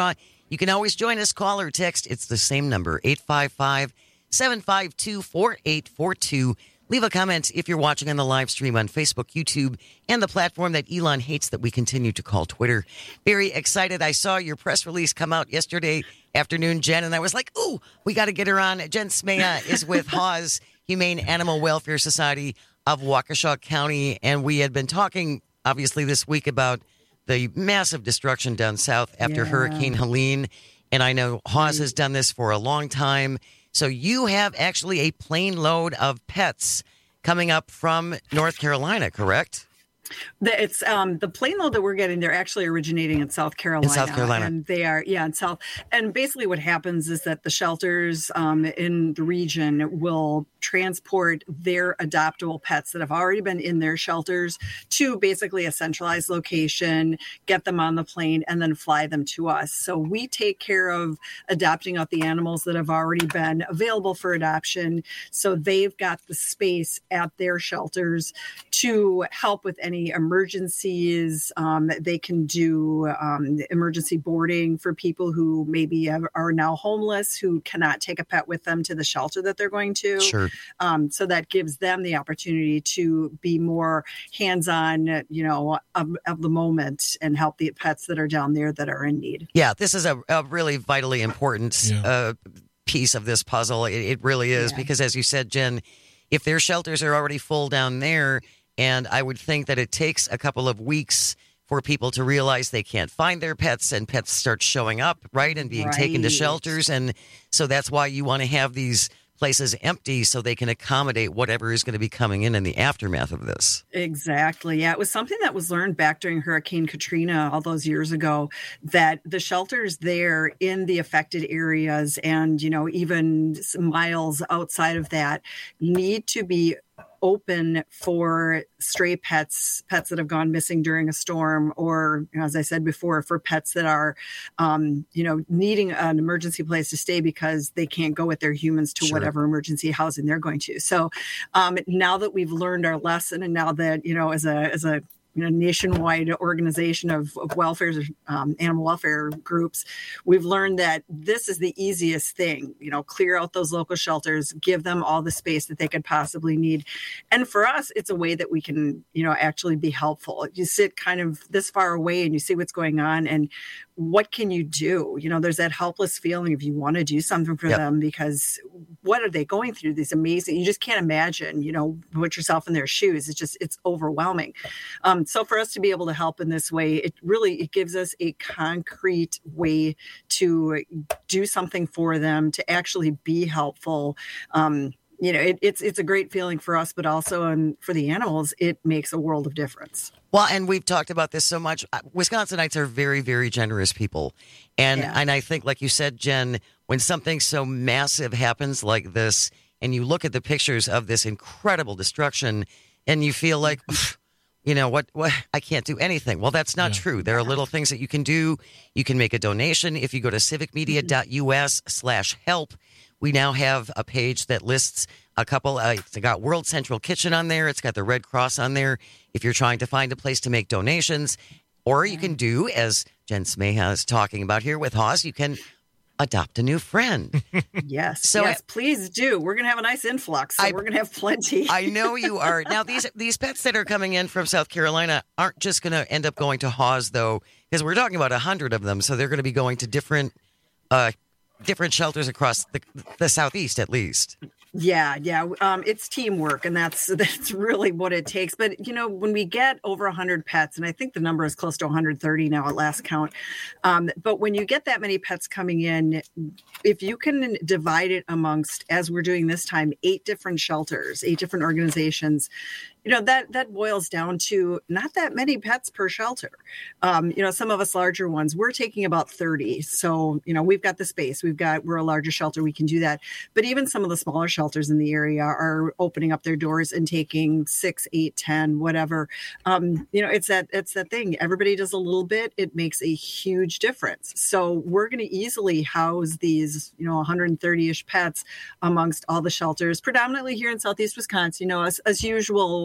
You can always join us, call or text. It's the same number, eight five five, seven five two, four eight four two. Leave a comment if you're watching on the live stream on Facebook, YouTube, and the platform that Elon hates that we continue to call Twitter. Very excited. I saw your press release come out yesterday afternoon, Jen, and I was like, ooh, we got to get her on. Jen Smeja is with Haws Humane Animal Welfare Society of Waukesha County, and we had been talking, obviously, this week about the massive destruction down south after Yeah. Hurricane Helene, and I know Haws has done this for a long time. So you have actually a plane load of pets coming up from North Carolina, correct? The, it's um, the plane load that we're getting. They're actually originating in South Carolina. In South Carolina. And they are, yeah, in South. And basically what happens is that the shelters um, in the region will transport their adoptable pets that have already been in their shelters to basically a centralized location, get them on the plane, and then fly them to us. So we take care of adopting out the animals that have already been available for adoption. So they've got the space at their shelters to help with any emergencies. Um, they can do um, emergency boarding for people who maybe have, are now homeless, who cannot take a pet with them to the shelter that they're going to. Sure. Um, so that gives them the opportunity to be more hands-on, you know, of, of the moment and help the pets that are down there that are in need. Yeah, this is a, a really vitally important uh, piece of this puzzle. It, it really is, Yeah. because as you said, Jen, if their shelters are already full down there, and I would think that it takes a couple of weeks for people to realize they can't find their pets, and pets start showing up, right, and being taken to Right. shelters. And so that's why you want to have these places empty so they can accommodate whatever is going to be coming in in the aftermath of this. Exactly. Yeah, it was something that was learned back during Hurricane Katrina all those years ago, that the shelters there in the affected areas and, you know, even some miles outside of that need to be open for stray pets, pets that have gone missing during a storm, or, you know, as I said before, for pets that are, um, you know, needing an emergency place to stay because they can't go with their humans to Sure. whatever emergency housing they're going to. So um, now that we've learned our lesson, and now that, you know, as a as a you know, nationwide organization of, of welfare, um, animal welfare groups, we've learned that this is the easiest thing, you know, clear out those local shelters, give them all the space that they could possibly need. And for us, it's a way that we can, you know, actually be helpful. You sit kind of this far away and you see what's going on, and what can you do? You know, there's that helpless feeling if you want to do something for Yep. them, because what are they going through? These amazing, you just can't imagine, you know, put yourself in their shoes. It's just, it's overwhelming. Um, so for us to be able to help in this way, it really, it gives us a concrete way to do something for them, to actually be helpful. Um, you know, it, it's, it's a great feeling for us, but also um, for the animals, it makes a world of difference. Well, and we've talked about this so much. Uh, Wisconsinites are very, very generous people. And Yeah. and I think, like you said, Jen, when something so massive happens like this, and you look at the pictures of this incredible destruction, and you feel like, "Pff, you know, what, what, I can't do anything. Well, that's not true. There are little things that you can do. You can make a donation. If you go to civicmedia.us slash help, we now have a page that lists a couple. Uh, it's got World Central Kitchen on there. It's got the Red Cross on there. If you're trying to find a place to make donations, or you can do, as Jen Smeja is talking about here with Haws, you can adopt a new friend. Yes. So yes, I- please do. We're going to have a nice influx. So I- we're going to have plenty. I know you are. Now, these these pets that are coming in from South Carolina aren't just going to end up going to Haws, though, because we're talking about a hundred of them. So they're going to be going to different uh, different shelters across the, the southeast, at least. Yeah, yeah. Um, it's teamwork, and that's that's really what it takes. But, you know, when we get over one hundred pets, and I think the number is close to one hundred thirty now at last count, um, but when you get that many pets coming in, if you can divide it amongst, as we're doing this time, eight different shelters, eight different organizations, you know, that that boils down to not that many pets per shelter. Um, you know, some of us larger ones, we're taking about thirty. So, you know, we've got the space, we've got, we're a larger shelter, we can do that. But even some of the smaller shelters in the area are opening up their doors and taking six, eight, ten, whatever. Um, you know, it's that, it's that thing. Everybody does a little bit. It makes a huge difference. So we're going to easily house these, you know, one hundred thirty-ish pets amongst all the shelters, predominantly here in Southeast Wisconsin. You know, as, as usual,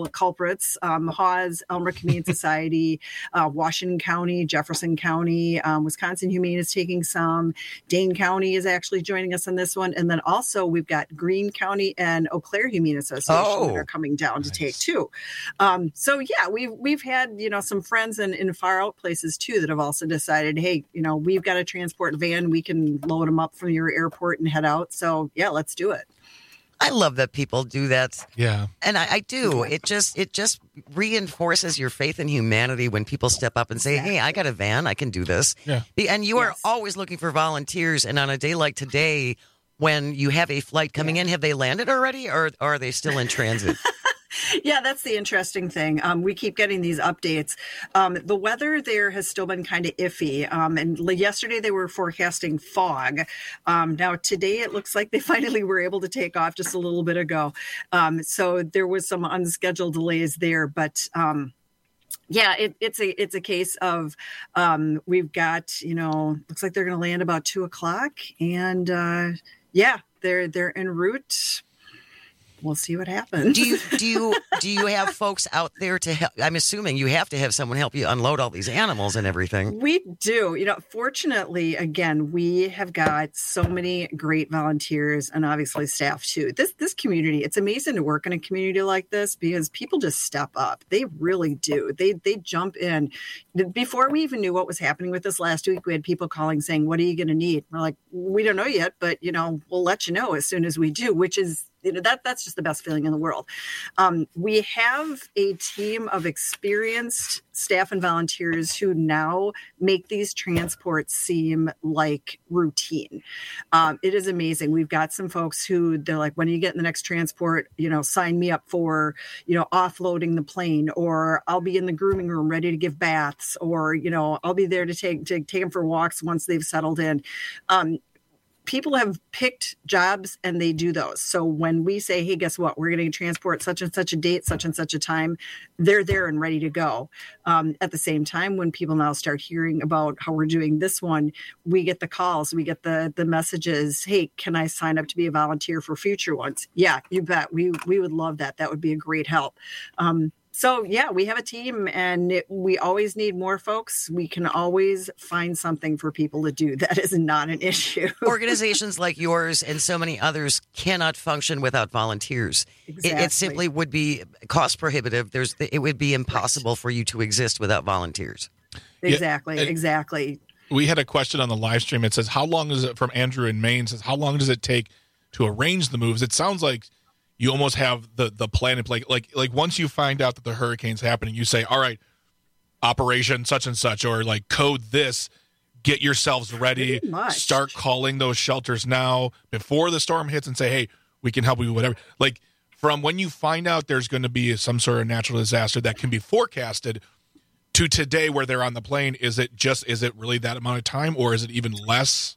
potential culprits. Um, Hawes, Elmer Humane Society, uh, Washington County, Jefferson County, um, Wisconsin Humane is taking some. Dane County is actually joining us on this one. And then also we've got Greene County and Eau Claire Humane Association Oh. that are coming down to take too. Um, so yeah, we've we've had, you know, some friends in, in far out places too that have also decided, hey, you know, we've got a transport van, we can load them up from your airport and head out. So yeah, let's do it. I love that people do that. Yeah. And I, I do. It just it just reinforces your faith in humanity when people step up and say, hey, I got a van, I can do this. Yeah. And you are always looking for volunteers. And on a day like today, when you have a flight coming in, have they landed already or, or are they still in transit? Yeah, that's the interesting thing. Um, we keep getting these updates. Um, the weather there has still been kind of iffy. Um, and l- yesterday they were forecasting fog. Um, now today it looks like they finally were able to take off just a little bit ago. Um, so there was some unscheduled delays there, but um, yeah, it, it's a it's a case of um, we've got, you know, looks like they're going to land about two o'clock, and uh, yeah, they're they're en route. We'll see what happens. Do you do you do you have folks out there to help? I'm assuming you have to have someone help you unload all these animals and everything. We do. You know, fortunately, again, we have got so many great volunteers and obviously staff too. This this community, it's amazing to work in a community like this because people just step up. They really do. They they jump in. Before we even knew what was happening with this last week, we had people calling saying, "What are you going to need?" We're like, "We don't know yet, but you know, we'll let you know as soon as we do," which is You know, that that's just the best feeling in the world. Um, we have a team of experienced staff and volunteers who now make these transports seem like routine. Um, it is amazing. We've got some folks who they're like, when you get in the next transport, you know, sign me up for, you know, offloading the plane, or I'll be in the grooming room ready to give baths, or, you know, I'll be there to take, to take them for walks once they've settled in. Um, People have picked jobs and they do those. So when we say, hey, guess what? We're going to transport such and such a date, such and such a time, they're there and ready to go. Um, at the same time, when people now start hearing about how we're doing this one, we get the calls, we get the the messages, hey, can I sign up to be a volunteer for future ones? Yeah, you bet. We, we would love that. That would be a great help. Um, So, yeah, we have a team and it, we always need more folks. We can always find something for people to do. That is not an issue. Organizations like yours and so many others cannot function without volunteers. Exactly. It, it simply would be cost prohibitive. There's, it would be impossible for you to exist without volunteers. Exactly, Yeah, and- exactly. We had a question on the live stream. It says, how long is it from Andrew in Maine? It says, how long does it take to arrange the moves? It sounds like you almost have the, the plan in place. Like, like once you find out that the hurricane's happening, you say, all right, operation such and such, or like code this, get yourselves ready, start calling those shelters now before the storm hits and say, hey, we can help you with whatever. Like from when you find out there's going to be some sort of natural disaster that can be forecasted to today where they're on the plane, is it just, is it really that amount of time or is it even less?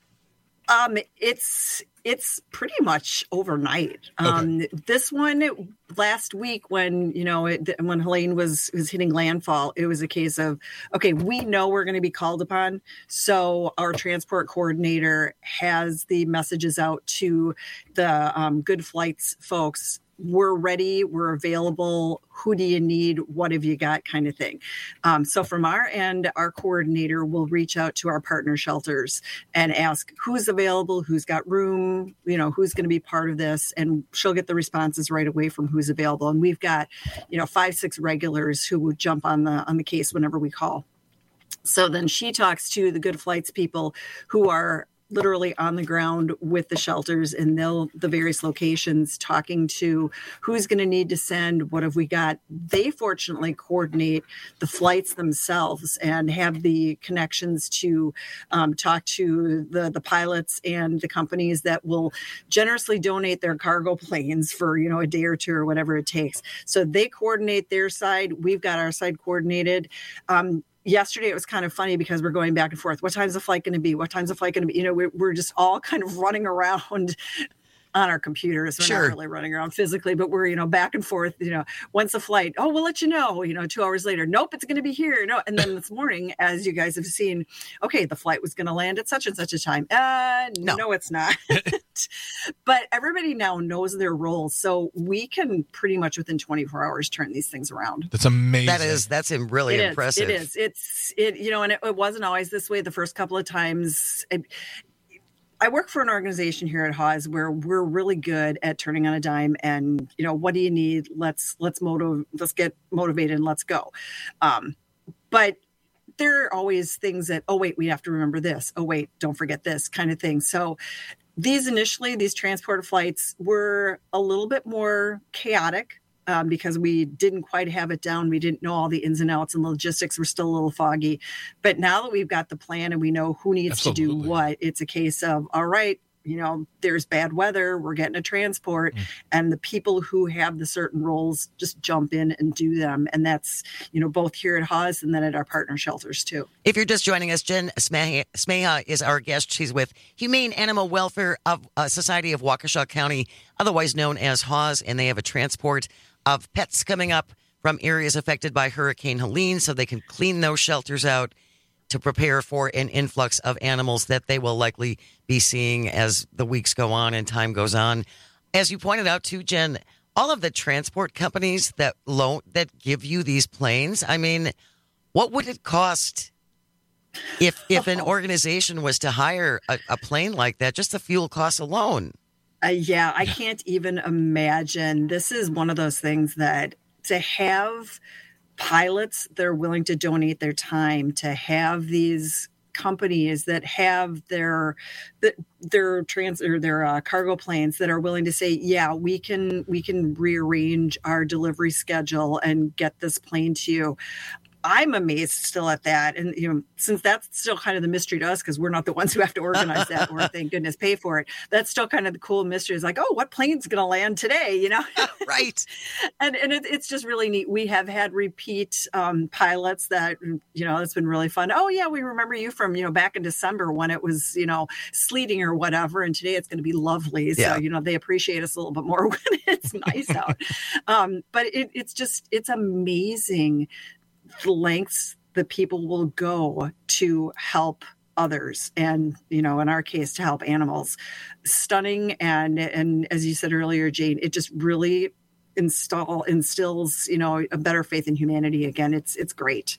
Um, it's it's pretty much overnight. Um, this one last week, when you know it, when Helene was was hitting landfall, it was a case of okay, we know we're going to be called upon, so our transport coordinator has the messages out to the um, Good Flights folks. We're ready. We're available. Who do you need? What have you got? Kind of thing. Um, so from our end, our coordinator will reach out to our partner shelters and ask who's available, who's got room, you know, who's going to be part of this. And she'll get the responses right away from who's available. And we've got, you know, five, six regulars who would jump on the on the case whenever we call. So then she talks to the Good Flights people who are literally on the ground with the shelters in they'll the various locations, talking to who's going to need to send, what have we got. They fortunately coordinate the flights themselves and have the connections to um, talk to the, the pilots and the companies that will generously donate their cargo planes for, you know, a day or two or whatever it takes. So they coordinate their side. We've got our side coordinated. Um, Yesterday, it was kind of funny because we're going back and forth. What time's the flight going to be? What time's the flight going to be? You know, we're, we're just all kind of running around on our computers. We're Sure. not really running around physically, but we're, you know, back and forth, you know, when's the flight? Oh, we'll let you know, you know, two hours later. Nope, it's going to be here. No. And then this morning, as you guys have seen, okay, the flight was going to land at such and such a time. Uh, no, no it's not. But everybody now knows their roles, so we can pretty much within twenty-four hours turn these things around. That's amazing. That is, that's really It is, impressive. It is. It's, it, you know, and it, it wasn't always this way the first couple of times. It, I work for an organization here at Haas where we're really good at turning on a dime and, you know, what do you need? Let's, let's motive, let's get motivated and let's go. Um, but there are always things that, oh, wait, we have to remember this. Oh, wait, don't forget this kind of thing. So these initially, these transport flights were a little bit more chaotic. Um, because we didn't quite have it down. We didn't know all the ins and outs, and logistics were still a little foggy. But now that we've got the plan and we know who needs Absolutely. to do what, it's a case of, all right, you know, there's bad weather, we're getting a transport, mm. and the people who have the certain roles just jump in and do them. And that's, you know, both here at Haas and then at our partner shelters too. If you're just joining us, Jen Smeha is our guest. She's with Humane Animal Welfare of uh, Society of Waukesha County, otherwise known as Haas, and they have a transport of pets coming up from areas affected by Hurricane Helene so they can clean those shelters out to prepare for an influx of animals that they will likely be seeing as the weeks go on and time goes on. As you pointed out too, Jen, all of the transport companies that loan that give you these planes, I mean, what would it cost if if an organization was to hire a, a plane like that, just the fuel costs alone? Uh, yeah, I can't even imagine. This is one of those things that to have pilots that are willing to donate their time, to have these companies that have their their trans or their uh, cargo planes that are willing to say, yeah, we can we can rearrange our delivery schedule and get this plane to you. I'm amazed still at that. And, you know, since that's still kind of the mystery to us, because we're not the ones who have to organize that or thank goodness pay for it. That's still kind of the cool mystery. Is like, oh, what plane's going to land today? You know? Right. And and it, it's just really neat. We have had repeat um, pilots that, you know, it's been really fun. Oh, yeah, we remember you from, you know, back in December when it was, you know, sleeting or whatever. And today it's going to be lovely. So, yeah. you know, they appreciate us a little bit more when it's nice out. Um, but it, it's just, it's amazing the lengths that people will go to help others, and you know, in our case, to help animals. Stunning, and and as you said earlier, Jane, it just really install instills you know a better faith in humanity again. It's it's great.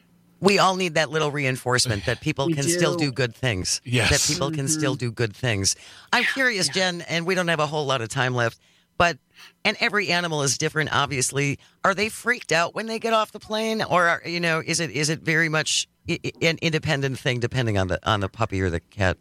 We all need that little reinforcement that people We can do. still do good things. Yes. That people can Mhm. still do good things. I'm curious, Yeah. Jen, and we don't have a whole lot of time left, but, and every animal is different, obviously. Are they freaked out when they get off the plane? Or, are, you know, is it is it very much i- i- an independent thing depending on the on the puppy or the cat?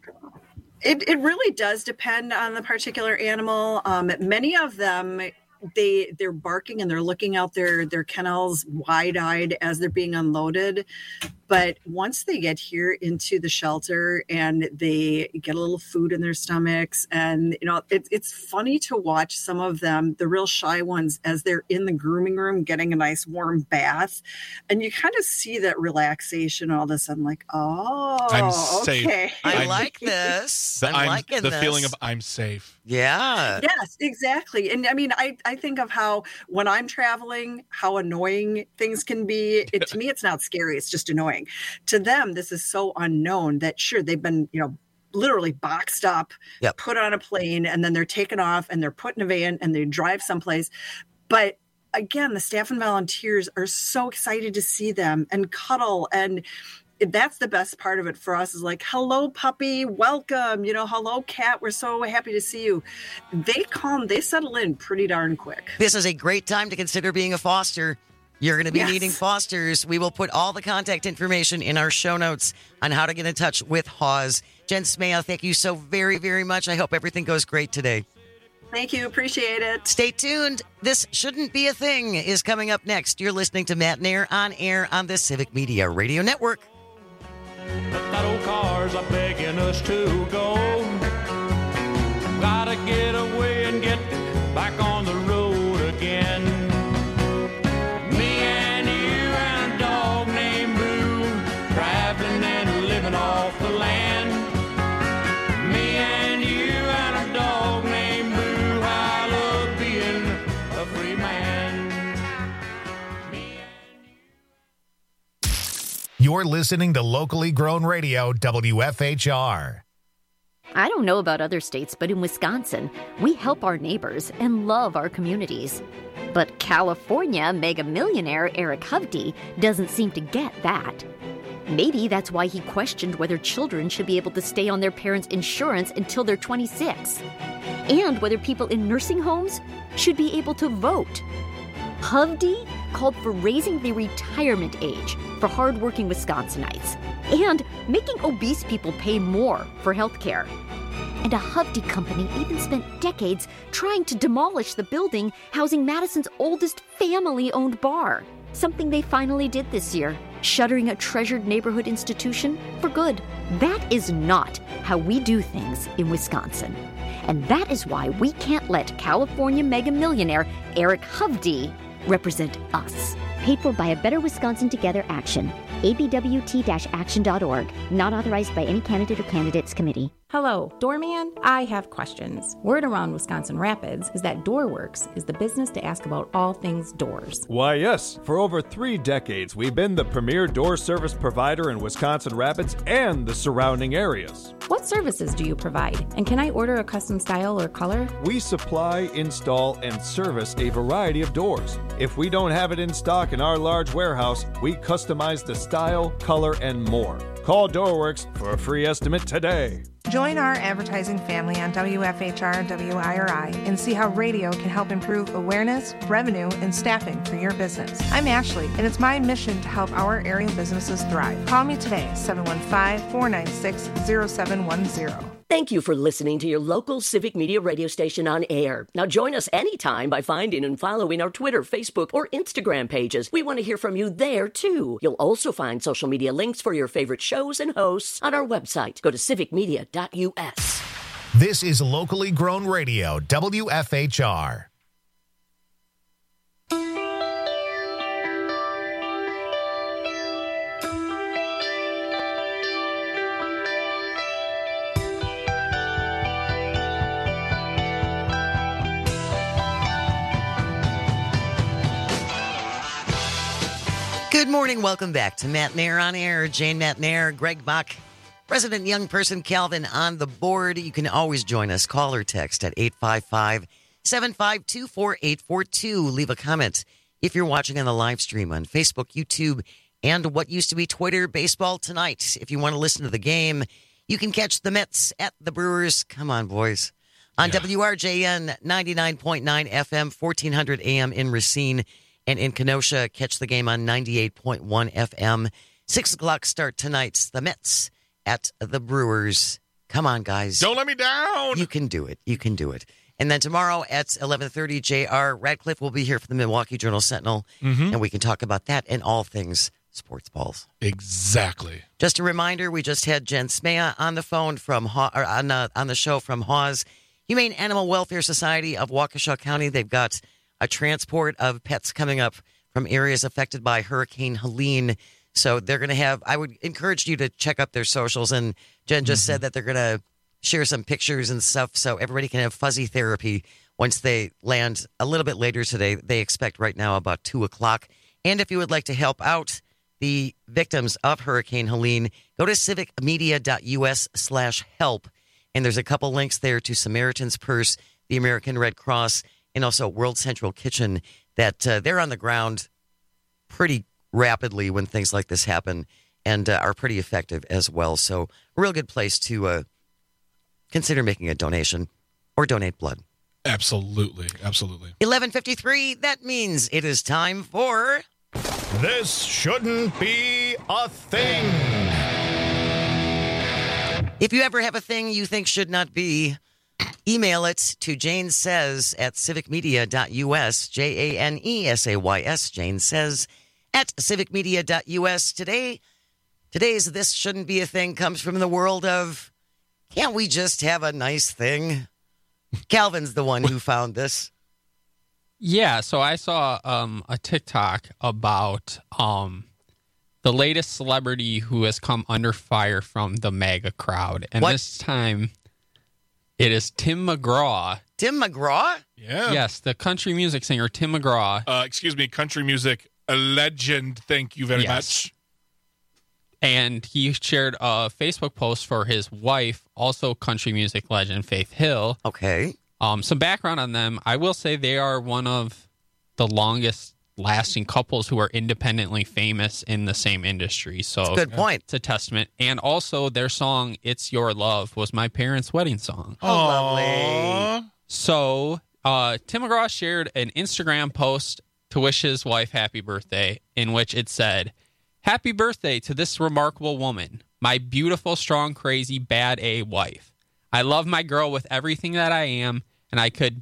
It it really does depend on the particular animal. Um, many of them, they they're barking and they're looking out their their kennels wide-eyed as they're being unloaded. But once they get here into the shelter and they get a little food in their stomachs, and you know, it, it's funny to watch some of them, the real shy ones, as they're in the grooming room getting a nice warm bath, and you kind of see that relaxation. All of a sudden, like, oh, I'm safe. okay. I I'm- like this. The, I'm, I'm- liking the this. feeling of I'm safe. Yeah. Yes, exactly. And I mean, I, I think of how when I'm traveling, how annoying things can be. It, to me, it's not scary. It's just annoying. To them, this is so unknown that sure, they've been, you know, literally boxed up, Yep. put on a plane, and then they're taken off and they're put in a van and they drive someplace. But again, the staff and volunteers are so excited to see them and cuddle, and that's the best part of it for us, is like, hello, puppy, welcome, you know, hello, cat, we're so happy to see you. They calm, they settle in pretty darn quick. This is a great time to consider being a foster. You're going to be Yes. needing fosters. We will put all the contact information in our show notes on how to get in touch with Haas. Jen Smeha, thank you so very, very much. I hope everything goes great today. Thank you, appreciate it. Stay tuned. This Shouldn't Be a Thing is coming up next. You're listening to Matt Nair on air on the Civic Media Radio Network. That old cars are begging us to go. Gotta get away and get back on the road again. Me and you and a dog named Boo, traveling and living off the land. Me and you and a dog named Boo, I love being a free man. You're listening to locally grown radio W F H R. I don't know about other states, but in Wisconsin, we help our neighbors and love our communities. But California mega millionaire Eric Hovde doesn't seem to get that. Maybe that's why he questioned whether children should be able to stay on their parents' insurance until they're twenty-six, and whether people in nursing homes should be able to vote. Hovde called for raising the retirement age for hardworking Wisconsinites and making obese people pay more for health care. And a Hovde company even spent decades trying to demolish the building housing Madison's oldest family-owned bar, something they finally did this year, shuttering a treasured neighborhood institution for good. That is not how we do things in Wisconsin. And that is why we can't let California mega millionaire Eric Hovde represent us. Paid for by a Better Wisconsin Together action. A B W T action dot org. Not authorized by any candidate or candidates committee. Hello, Doorman. I have questions. Word around Wisconsin Rapids is that DoorWorks is the business to ask about all things doors. Why, yes. For over three decades, we've been the premier door service provider in Wisconsin Rapids and the surrounding areas. What services do you provide? And can I order a custom style or color? We supply, install, and service a variety of doors. If we don't have it in stock in our large warehouse, we customize the style, color, and more. Call DoorWorks for a free estimate today. Join our advertising family on W F H R W I R I and see how radio can help improve awareness, revenue, and staffing for your business. I'm Ashley, and it's my mission to help our area businesses thrive. Call me today, seven one five, four nine six, zero seven one zero. Thank you for listening to your local Civic Media radio station on air. Now join us anytime by finding and following our Twitter, Facebook, or Instagram pages. We want to hear from you there, too. You'll also find social media links for your favorite shows and hosts on our website. Go to civic media dot U S. This is locally grown radio, W F H R. Good morning. Welcome back to Matt Nair on Air. Jane Matt Nair, Greg Buck, President Young Person Calvin on the board. You can always join us. Call or text at eight five five, seven five two, four eight four two. Leave a comment if you're watching on the live stream on Facebook, YouTube, and what used to be Twitter. Baseball tonight. If you want to listen to the game, you can catch the Mets at the Brewers. Come on, boys. On yeah. W R J N ninety-nine point nine F M, fourteen hundred A M in Racine. And in Kenosha, catch the game on ninety-eight point one F M. Six o'clock start tonight. The Mets at the Brewers. Come on, guys. Don't let me down. You can do it. You can do it. And then tomorrow at eleven thirty, J R Radcliffe will be here for the Milwaukee Journal-Sentinel. Mm-hmm. And we can talk about that and all things sports balls. Exactly. Just a reminder, we just had Jen Smea on the phone from Haw- or on, uh, on the show from Hawes Humane Animal Welfare Society of Waukesha County. They've got a transport of pets coming up from areas affected by Hurricane Helene. So they're going to have, I would encourage you to check up their socials. And Jen just mm-hmm. said that they're going to share some pictures and stuff so everybody can have fuzzy therapy once they land a little bit later today. They expect right now about two o'clock. And if you would like to help out the victims of Hurricane Helene, go to civic media dot U S slash help. And there's a couple links there to Samaritan's Purse, the American Red Cross, and also World Central Kitchen, that uh, they're on the ground pretty rapidly when things like this happen and uh, are pretty effective as well. So a real good place to uh, consider making a donation or donate blood. Absolutely. Absolutely. eleven fifty-three, that means it is time for... This Shouldn't Be a Thing. If you ever have a thing you think should not be... email it to Jane Says at civic media dot U S, J A N E S A Y S, Jane Says at civic media dot U S. Today, today's This Shouldn't Be a Thing comes from the world of, can't we just have a nice thing? Calvin's the one who found this. Yeah, so I saw um, a TikTok about um, the latest celebrity who has come under fire from the MAGA crowd. And What? this time... it is Tim McGraw. Tim McGraw? Yeah. Yes, the country music singer Tim McGraw. Uh, excuse me, country music, a legend. Thank you very Yes. much. and he shared a Facebook post for his wife, also country music legend Faith Hill. Okay. Um, some background on them. I will say they are one of the longest lasting couples who are independently famous in the same industry. So That's a good point. It's a testament. And also their song, It's Your Love, was my parents' wedding song. Oh, lovely. So uh, Tim McGraw shared an Instagram post to wish his wife happy birthday, in which it said, "Happy birthday to this remarkable woman, my beautiful, strong, crazy, bad A wife. I love my girl with everything that I am and I could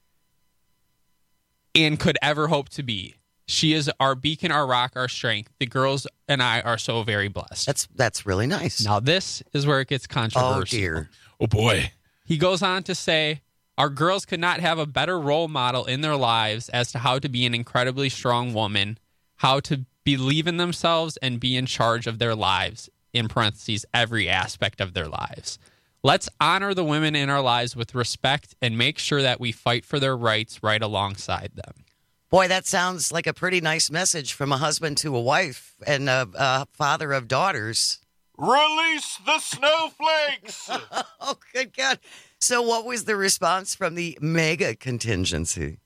and could ever hope to be. She is our beacon, our rock, our strength. The girls and I are so very blessed." That's that's really nice. Now this is where it gets controversial. Oh, dear. Oh, boy. He goes on to say, "Our girls could not have a better role model in their lives as to how to be an incredibly strong woman, how to believe in themselves and be in charge of their lives, in parentheses, every aspect of their lives. Let's honor the women in our lives with respect and make sure that we fight for their rights right alongside them." Boy, that sounds like a pretty nice message from a husband to a wife and a, a father of daughters. Release the snowflakes! Oh, good God. So what was the response from the mega contingency?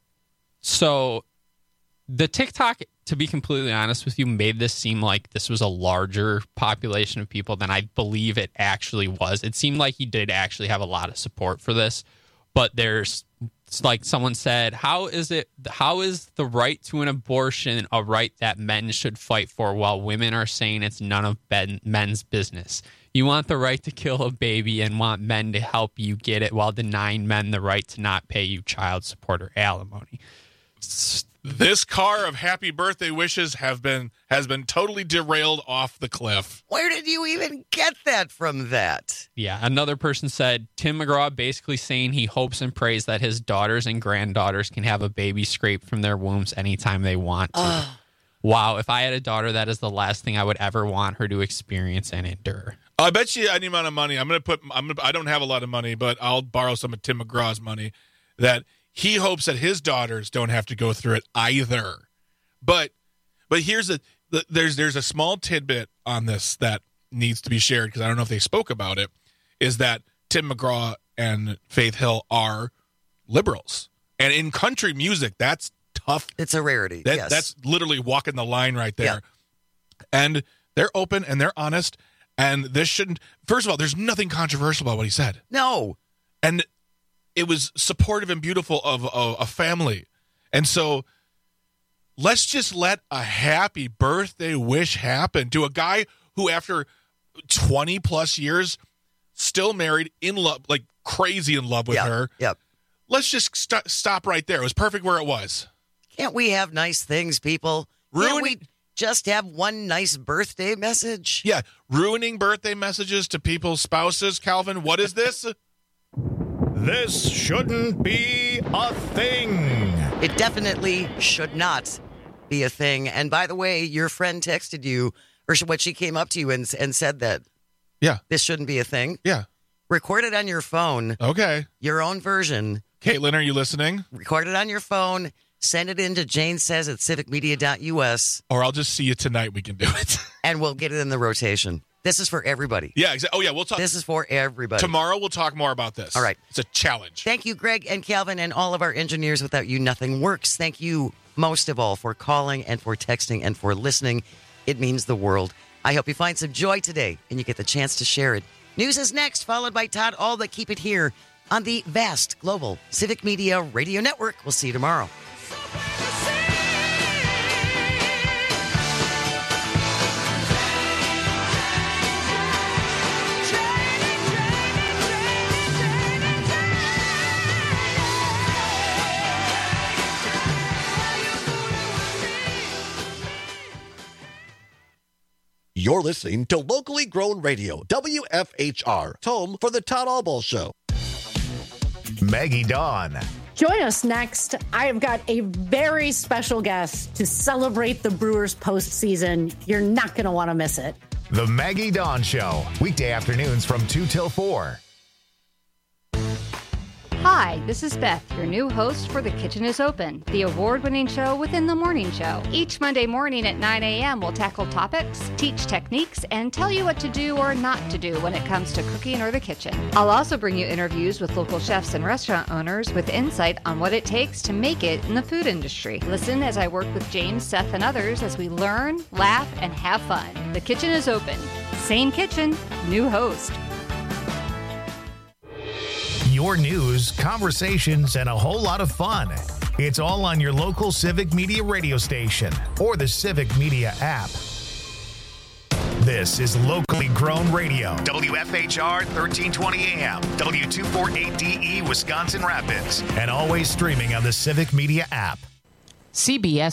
So the TikTok, to be completely honest with you, made this seem like this was a larger population of people than I believe it actually was. It seemed like he did actually have a lot of support for this, but there's, it's like someone said, how is it, how is the right to an abortion a right that men should fight for while women are saying it's none of ben, men's business? You want the right to kill a baby and want men to help you get it while denying men the right to not pay you child support or alimony. This car of happy birthday wishes have been has been totally derailed off the cliff. Where did you even get that from that? Yeah, another person said, Tim McGraw basically saying he hopes and prays that his daughters and granddaughters can have a baby scraped from their wombs anytime they want to. Uh, wow, if I had a daughter, that is the last thing I would ever want her to experience and endure. I bet you any amount of money, I'm going to put, I'm gonna, I don't have a lot of money, but I'll borrow some of Tim McGraw's money, that he hopes that his daughters don't have to go through it either. But but here's a there's there's a small tidbit on this that needs to be shared, because I don't know if they spoke about it, is that Tim McGraw and Faith Hill are liberals. And in country music, that's tough. It's a rarity. That, yes. That's literally walking the line right there. Yeah. And they're open and they're honest. And this shouldn't, first of all, there's nothing controversial about what he said. No. And it was supportive and beautiful of a, a family. And so let's just let a happy birthday wish happen to a guy who, after twenty plus years, still married, in love, like crazy in love with yep. her. Yep. Let's just st- stop right there. It was perfect where it was. Can't we have nice things, people? Ruining- Can't we just have one nice birthday message? Yeah. Ruining birthday messages to people's spouses. Calvin, what is this? This shouldn't be a thing. It definitely should not be a thing. And by the way, your friend texted you, or what she came up to you and, and said that yeah, this shouldn't be a thing. Yeah. Record it on your phone. Okay. Your own version. Caitlin, are you listening? Record it on your phone. Send it in to Jane Says at civic media dot U S. Or I'll just see you tonight. We can do it. And we'll get it in the rotation. This is for everybody. Yeah, exactly. Oh, yeah, we'll talk. This is for everybody. Tomorrow we'll talk more about this. All right. It's a challenge. Thank you, Greg and Calvin, and all of our engineers. Without you, nothing works. Thank you, most of all, for calling and for texting and for listening. It means the world. I hope you find some joy today and you get the chance to share it. News is next, followed by Todd All That Keep It Here on the vast global Civic Media Radio Network. We'll see you tomorrow. You're listening to locally grown radio, W F H R, home for the Todd Allball Show. Maggie Dawn. Join us next. I have got a very special guest to celebrate the Brewers postseason. You're not going to want to miss it. The Maggie Dawn Show, weekday afternoons from two till four. Hi, this is Beth, your new host for The Kitchen is Open, the award-winning show within the morning show. Each Monday morning at nine a.m., we'll tackle topics, teach techniques, and tell you what to do or not to do when it comes to cooking or the kitchen. I'll also bring you interviews with local chefs and restaurant owners with insight on what it takes to make it in the food industry. Listen as I work with James, Seth, and others as we learn, laugh, and have fun. The Kitchen is Open. Same kitchen, new host. Your news, conversations, and a whole lot of fun. It's all on your local Civic Media radio station or the Civic Media app. This is locally grown radio. W F H R thirteen twenty A M, W two forty-eight D E, Wisconsin Rapids, and always streaming on the Civic Media app. C B S